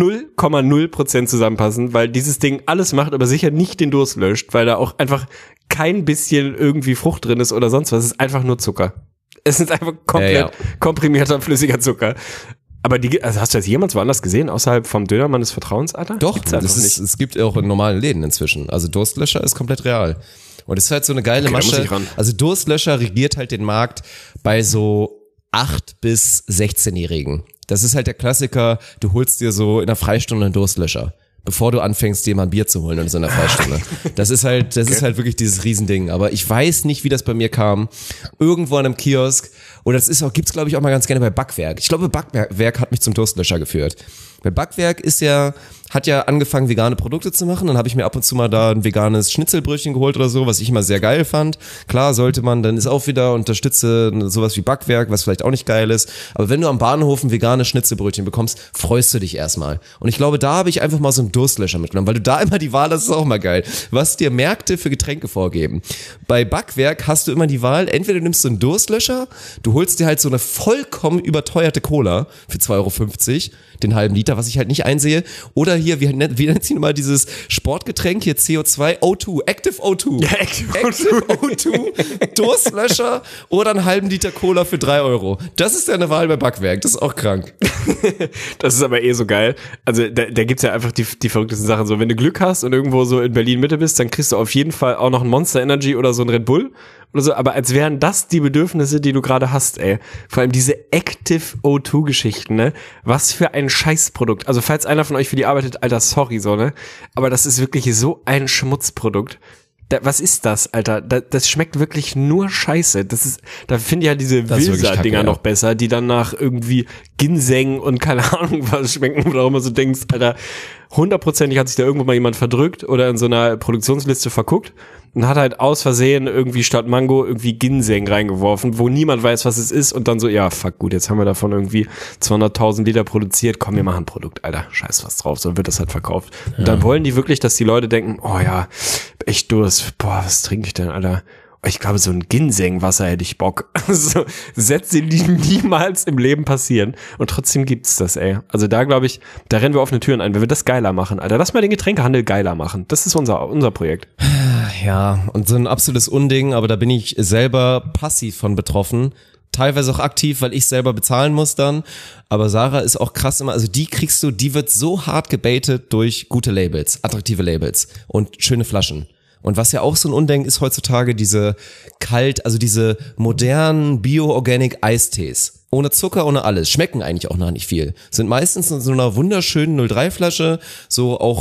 Speaker 2: 0,0% zusammenpassen, weil dieses Ding alles macht, aber sicher nicht den Durst löscht, weil da auch einfach kein bisschen irgendwie Frucht drin ist oder sonst was. Es ist einfach nur Zucker. Es ist einfach komplett komprimierter, flüssiger Zucker. Aber also hast du das jemals woanders gesehen, außerhalb vom Dönermann des Vertrauens, Alter?
Speaker 1: Doch,
Speaker 2: Gibt's einfach nicht.
Speaker 1: es gibt auch in normalen Läden inzwischen. Also Durstlöscher ist komplett real. Und es ist halt so eine geile
Speaker 2: Okay, da muss
Speaker 1: Masche.
Speaker 2: ich ran.
Speaker 1: Also Durstlöscher regiert halt den Markt bei so 8 bis 16-Jährigen. Das ist halt der Klassiker, du holst dir so in der Freistunde einen Durstlöscher, bevor du anfängst, dir mal ein Bier zu holen in so einer Freistunde. Das ist halt wirklich dieses Riesending. Aber ich weiß nicht, wie das bei mir kam. Irgendwo an einem Kiosk. Oder das gibt's glaube ich auch mal ganz gerne bei Backwerk. Ich glaube, Backwerk hat mich zum Durstlöscher geführt. Bei Backwerk hat ja angefangen, vegane Produkte zu machen. Dann habe ich mir ab und zu mal da ein veganes Schnitzelbrötchen geholt oder so, was ich immer sehr geil fand. Klar, sollte man, dann ist auch wieder unterstütze sowas wie Backwerk, was vielleicht auch nicht geil ist. Aber wenn du am Bahnhof ein veganes Schnitzelbrötchen bekommst, freust du dich erstmal. Und ich glaube, da habe ich einfach mal so einen Durstlöscher mitgenommen, weil du da immer die Wahl hast, ist auch mal geil. Was dir Märkte für Getränke vorgeben. Bei Backwerk hast du immer die Wahl, entweder du nimmst so einen Durstlöscher, du holst dir halt so eine vollkommen überteuerte Cola für 2,50 €, den halben Liter, was ich halt nicht einsehe. Oder hier, wie nennt sie nochmal dieses Sportgetränk, hier CO2, O2, Active O2.
Speaker 2: Ja, Active
Speaker 1: O2, Durstlöscher oder einen halben Liter Cola für 3 €. Das ist deine Wahl bei Backwerk, das ist auch krank.
Speaker 2: Das ist aber so geil. Also da gibt's ja einfach die verrücktesten Sachen. So, wenn du Glück hast und irgendwo so in Berlin Mitte bist, dann kriegst du auf jeden Fall auch noch ein Monster Energy oder so ein Red Bull oder so. Aber als wären das die Bedürfnisse, die du gerade hast, ey. Vor allem diese Active O2-Geschichten, ne? Was für ein Scheißprodukt. Also falls einer von euch für die arbeitet, Alter, sorry, so, ne? Aber das ist wirklich so ein Schmutzprodukt. Was ist das, Alter? Das schmeckt wirklich nur Scheiße. Da finde ich ja diese Wilsa-Dinger noch besser, die dann nach irgendwie Ginseng und keine Ahnung was schmecken, wo du auch immer so denkst, Alter, hundertprozentig hat sich da irgendwo mal jemand verdrückt oder in so einer Produktionsliste verguckt und hat halt aus Versehen irgendwie statt Mango irgendwie Ginseng reingeworfen, wo niemand weiß, was es ist und dann so, ja, fuck, gut, jetzt haben wir davon irgendwie 200.000 Liter produziert, komm, wir machen ein Produkt, Alter, scheiß was drauf, so wird das halt verkauft. Und dann wollen die wirklich, dass die Leute denken, oh ja, echt Durst, boah, was trinke ich denn, Alter? Ich glaube, so ein Ginsengwasser hätte ich Bock. So Sätze, die niemals im Leben passieren. Und trotzdem gibt's das, ey. Also da glaube ich, da rennen wir offene Türen ein, wenn wir das geiler machen, Alter. Lass mal den Getränkehandel geiler machen. Das ist unser Projekt.
Speaker 1: Ja, und so ein absolutes Unding, aber da bin ich selber passiv von betroffen. Teilweise auch aktiv, weil ich selber bezahlen muss dann. Aber Sarah ist auch krass immer, also die wird so hart gebaitet durch gute Labels, attraktive Labels und schöne Flaschen. Und was ja auch so ein Unding ist heutzutage, diese modernen Bio-Organic-Eistees. Ohne Zucker, ohne alles. Schmecken eigentlich auch noch nicht viel. Sind meistens in so einer wunderschönen 03-Flasche, so auch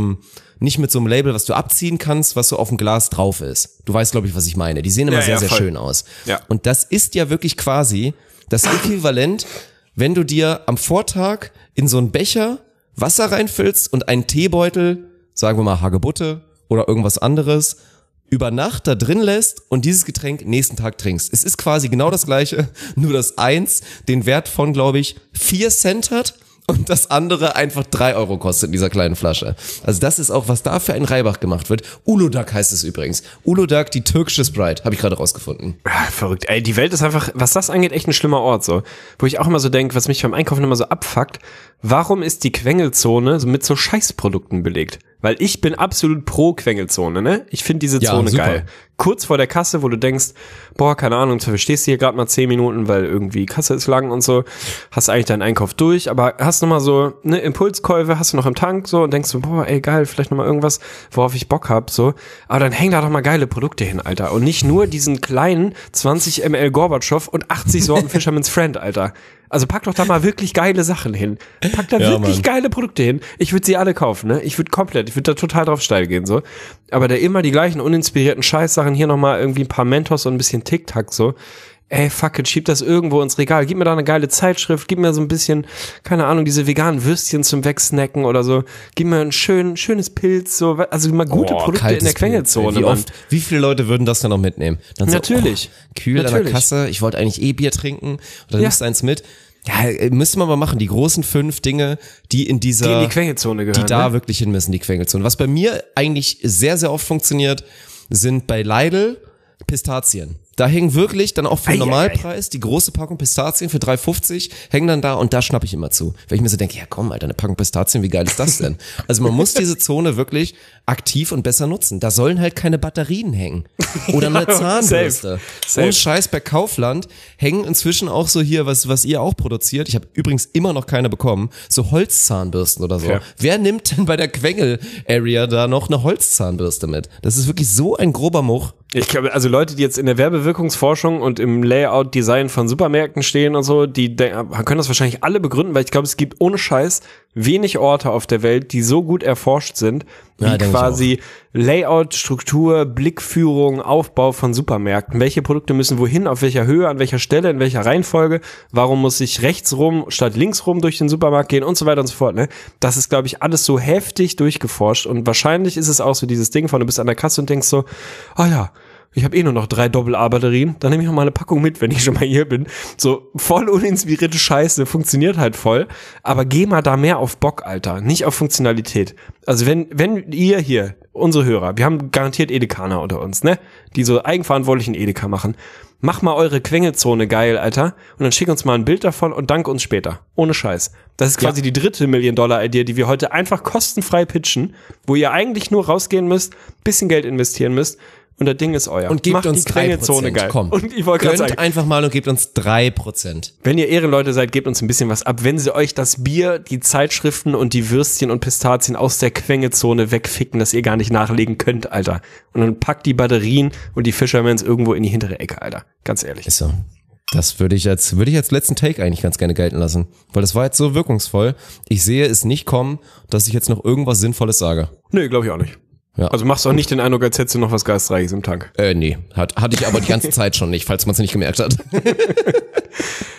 Speaker 1: nicht mit so einem Label, was du abziehen kannst, was so auf dem Glas drauf ist. Du weißt, glaube ich, was ich meine. Die sehen immer sehr schön aus. Ja. Und das ist ja wirklich quasi das Äquivalent, wenn du dir am Vortag in so einen Becher Wasser reinfüllst und einen Teebeutel, sagen wir mal Hagebutte, oder irgendwas anderes, über Nacht da drin lässt und dieses Getränk nächsten Tag trinkst. Es ist quasi genau das Gleiche, nur dass eins den Wert von, glaube ich, 4 Cent hat und das andere einfach 3 Euro kostet in dieser kleinen Flasche. Also das ist auch, was da für ein Reibach gemacht wird. Uludag heißt es übrigens. Uludag, die türkische Sprite, habe ich gerade rausgefunden.
Speaker 2: Verrückt. Ey, die Welt ist einfach, was das angeht, echt ein schlimmer Ort so. Wo ich auch immer so denke, was mich beim Einkaufen immer so abfuckt, warum ist die Quengelzone mit so Scheißprodukten belegt? Weil ich bin absolut pro Quengelzone, ne? Ich finde diese Zone geil. Kurz vor der Kasse, wo du denkst, boah, keine Ahnung, du stehst hier gerade mal 10 Minuten, weil irgendwie Kasse ist lang und so, hast eigentlich deinen Einkauf durch, aber hast nochmal so, ne, Impulskäufe hast du noch im Tank so und denkst so, boah, ey, geil, vielleicht nochmal irgendwas, worauf ich Bock hab, so. Aber dann häng da doch mal geile Produkte hin, Alter. Und nicht nur diesen kleinen 20 ml Gorbatschow und 80 Sorten Fisherman's Friend, Alter. Also pack doch da mal wirklich geile Sachen hin. Pack da wirklich geile Produkte hin. Ich würde sie alle kaufen, ne? Ich würde da total drauf steil gehen, so. Aber da immer die gleichen uninspirierten Scheißsachen, hier nochmal irgendwie ein paar Mentos und ein bisschen Tic-Tac, so. Ey, fuck it, schieb das irgendwo ins Regal. Gib mir da eine geile Zeitschrift, gib mir so ein bisschen, keine Ahnung, diese veganen Würstchen zum Wegsnacken oder so. Gib mir ein schönes Pilz, so, also mal gute Produkte in der Quengelzone.
Speaker 1: Wie viele Leute würden das dann noch mitnehmen? Dann
Speaker 2: natürlich.
Speaker 1: So, kühl an der Kasse, ich wollte eigentlich Bier trinken und dann nimmst du eins mit. Ja, müsste man mal machen, die großen 5 Dinge, die in die
Speaker 2: Quengelzone gehören,
Speaker 1: die da wirklich hin müssen, die Quengelzone. Was bei mir eigentlich sehr, sehr oft funktioniert, sind bei Lidl Pistazien. Da hängen wirklich dann auch für den Normalpreis die große Packung Pistazien für 3,50 hängen dann da und da schnappe ich immer zu. Weil ich mir so denke, ja komm, Alter, eine Packung Pistazien, wie geil ist das denn? Also man muss diese Zone wirklich aktiv und besser nutzen. Da sollen halt keine Batterien hängen. Oder eine Zahnbürste. Und Scheiß, bei Kaufland hängen inzwischen auch so hier, was ihr auch produziert, ich habe übrigens immer noch keine bekommen, so Holzzahnbürsten oder so. Ja. Wer nimmt denn bei der Quengel-Area da noch eine Holzzahnbürste mit? Das ist wirklich so ein grober Much.
Speaker 2: Ich glaube, also Leute, die jetzt in der Werbewirkungsforschung und im Layout-Design von Supermärkten stehen und so, die können das wahrscheinlich alle begründen, weil ich glaube, es gibt ohne Scheiß wenig Orte auf der Welt, die so gut erforscht sind, wie quasi Layout, Struktur, Blickführung, Aufbau von Supermärkten. Welche Produkte müssen wohin, auf welcher Höhe, an welcher Stelle, in welcher Reihenfolge? Warum muss ich rechts rum statt links rum durch den Supermarkt gehen und so weiter und so fort, ne? Das ist, glaube ich, alles so heftig durchgeforscht und wahrscheinlich ist es auch so dieses Ding von, du bist an der Kasse und denkst so, ja, ich habe nur noch 3 Doppel-A-Batterien, dann nehme ich noch mal eine Packung mit, wenn ich schon mal hier bin. So voll uninspirierte Scheiße, funktioniert halt voll, aber geh mal da mehr auf Bock, Alter, nicht auf Funktionalität. Also wenn ihr hier, unsere Hörer, wir haben garantiert Edekaner unter uns, ne, die so eigenverantwortlichen Edeka machen, mach mal eure Quengelzone geil, Alter, und dann schick uns mal ein Bild davon und dank uns später. Ohne Scheiß. Das ist quasi die 3. Million-Dollar-Idee, die wir heute einfach kostenfrei pitchen, wo ihr eigentlich nur rausgehen müsst, bisschen Geld investieren müsst, und das Ding ist euer.
Speaker 1: Und gebt uns 3%.
Speaker 2: Geil.
Speaker 1: Komm,
Speaker 2: und ich wollte gerade sagen,
Speaker 1: einfach mal und gebt uns 3%.
Speaker 2: Wenn ihr Ehrenleute seid, gebt uns ein bisschen was ab. Wenn sie euch das Bier, die Zeitschriften und die Würstchen und Pistazien aus der Quengelzone wegficken, dass ihr gar nicht nachlegen könnt, Alter. Und dann packt die Batterien und die Fishermans irgendwo in die hintere Ecke, Alter. Ganz ehrlich.
Speaker 1: Ist so. Das würde ich als letzten Take eigentlich ganz gerne gelten lassen. Weil das war jetzt so wirkungsvoll. Ich sehe es nicht kommen, dass ich jetzt noch irgendwas Sinnvolles sage.
Speaker 2: Nee, glaube ich auch nicht. Ja. Also machst du auch nicht den Eindruck, als hättest du noch was Geistreiches im Tank?
Speaker 1: Nee, hatte ich aber die ganze Zeit schon nicht, falls man es nicht gemerkt hat.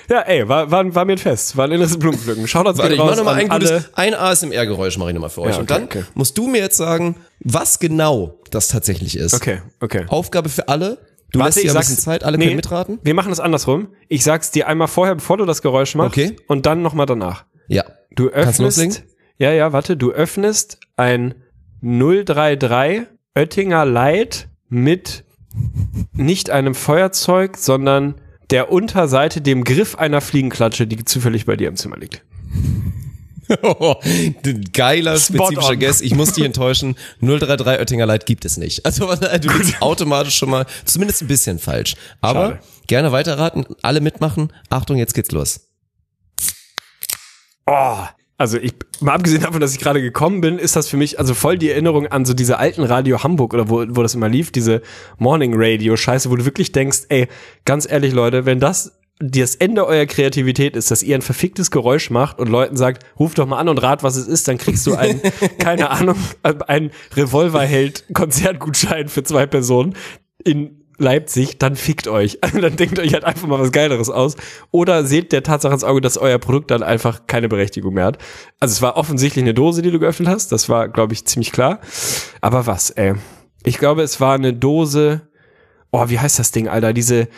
Speaker 2: Ja, ey, war mir ein Fest. War ein inneres Blumenpflücken. Schaut uns
Speaker 1: Warte, ich mach nochmal
Speaker 2: alle.
Speaker 1: ein ASMR-Geräusch mache ich nochmal für euch.
Speaker 2: Ja,
Speaker 1: und dann musst du mir jetzt sagen, was genau das tatsächlich ist.
Speaker 2: Okay.
Speaker 1: Aufgabe für alle. Du lässt dir ein bisschen Zeit, alle können mitraten.
Speaker 2: Wir machen es andersrum. Ich sag's dir einmal vorher, bevor du das Geräusch machst.
Speaker 1: Okay.
Speaker 2: Und dann nochmal danach.
Speaker 1: Ja.
Speaker 2: Du öffnest.
Speaker 1: Kannst loslegen?
Speaker 2: Ja, warte. Du öffnest ein 033 Oettinger Light mit nicht einem Feuerzeug, sondern der Unterseite, dem Griff einer Fliegenklatsche, die zufällig bei dir im Zimmer liegt.
Speaker 1: Geiler, spezifischer Guess. Ich muss dich enttäuschen. 033 Oettinger Light gibt es nicht. Also du liegst automatisch schon mal zumindest ein bisschen falsch. Aber
Speaker 2: Schade.
Speaker 1: Gerne weiterraten, alle mitmachen. Achtung, jetzt geht's los.
Speaker 2: Oh, also mal abgesehen davon, dass ich gerade gekommen bin, ist das für mich also voll die Erinnerung an so diese alten Radio Hamburg oder wo das immer lief, diese Morning Radio Scheiße, wo du wirklich denkst, ey, ganz ehrlich Leute, wenn das Ende eurer Kreativität ist, dass ihr ein verficktes Geräusch macht und Leuten sagt, ruf doch mal an und rat, was es ist, dann kriegst du einen, keine Ahnung, einen Revolverheld-Konzertgutschein für 2 Personen in Leipzig, dann fickt euch. Dann denkt euch halt einfach mal was Geileres aus. Oder seht der Tatsache ins Auge, dass euer Produkt dann einfach keine Berechtigung mehr hat. Also es war offensichtlich eine Dose, die du geöffnet hast. Das war, glaube ich, ziemlich klar. Aber was, ey? Ich glaube, es war eine Dose, wie heißt das Ding, Alter? Diese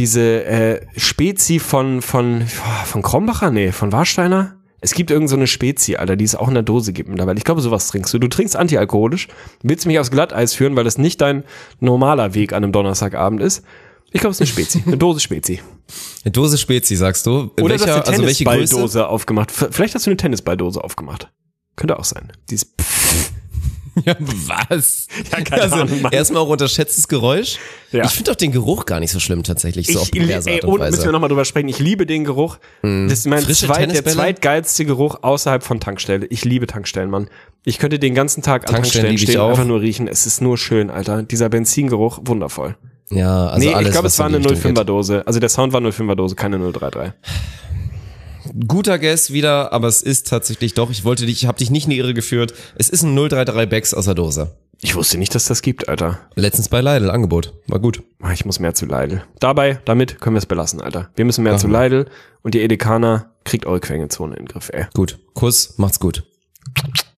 Speaker 2: Spezi von Krombacher? Nee, von Warsteiner? Es gibt irgend so eine Spezi, Alter, die es auch in der Dose gibt mittlerweile. Ich glaube, sowas trinkst du. Du trinkst antialkoholisch, willst mich aufs Glatteis führen, weil das nicht dein normaler Weg an einem Donnerstagabend ist. Ich glaube, es ist eine Spezi, eine Dose Spezi.
Speaker 1: Eine Dose Spezi, sagst du?
Speaker 2: Oder du hast eine
Speaker 1: welche Größe?
Speaker 2: Tennisballdose aufgemacht. Vielleicht hast du eine Tennisballdose aufgemacht. Könnte auch sein. Dieses
Speaker 1: Ja, was?
Speaker 2: Ja, keine Ahnung, Mann.
Speaker 1: Erstmal auch unterschätztes Geräusch.
Speaker 2: Ja.
Speaker 1: Ich finde auch den Geruch gar nicht so schlimm tatsächlich, so auf perverse Art und Weise.
Speaker 2: Müssen wir nochmal drüber sprechen. Ich liebe den Geruch. Das ist der zweitgeilste Geruch außerhalb von Tankstelle. Ich liebe Tankstellen, Mann. Ich könnte den ganzen Tag an Tankstellen stehen und einfach nur riechen. Es ist nur schön, Alter. Dieser Benzingeruch, wundervoll.
Speaker 1: Ja, also
Speaker 2: nee,
Speaker 1: alles,
Speaker 2: ich glaube, es war eine
Speaker 1: in die Richtung
Speaker 2: 05er Dose. Also der Sound war 05er Dose, keine 033.
Speaker 1: Guter Guess wieder, aber es ist tatsächlich doch, ich habe dich nicht in die Irre geführt. Es ist ein 033 Becks aus der Dose.
Speaker 2: Ich wusste nicht, dass das gibt, Alter.
Speaker 1: Letztens bei Lidl, Angebot. War gut.
Speaker 2: Ich muss mehr zu Lidl. Damit können wir es belassen, Alter. Wir müssen mehr zu Lidl und die Edekaner kriegt eure Quengezone in den Griff, ey.
Speaker 1: Gut. Kuss, macht's gut.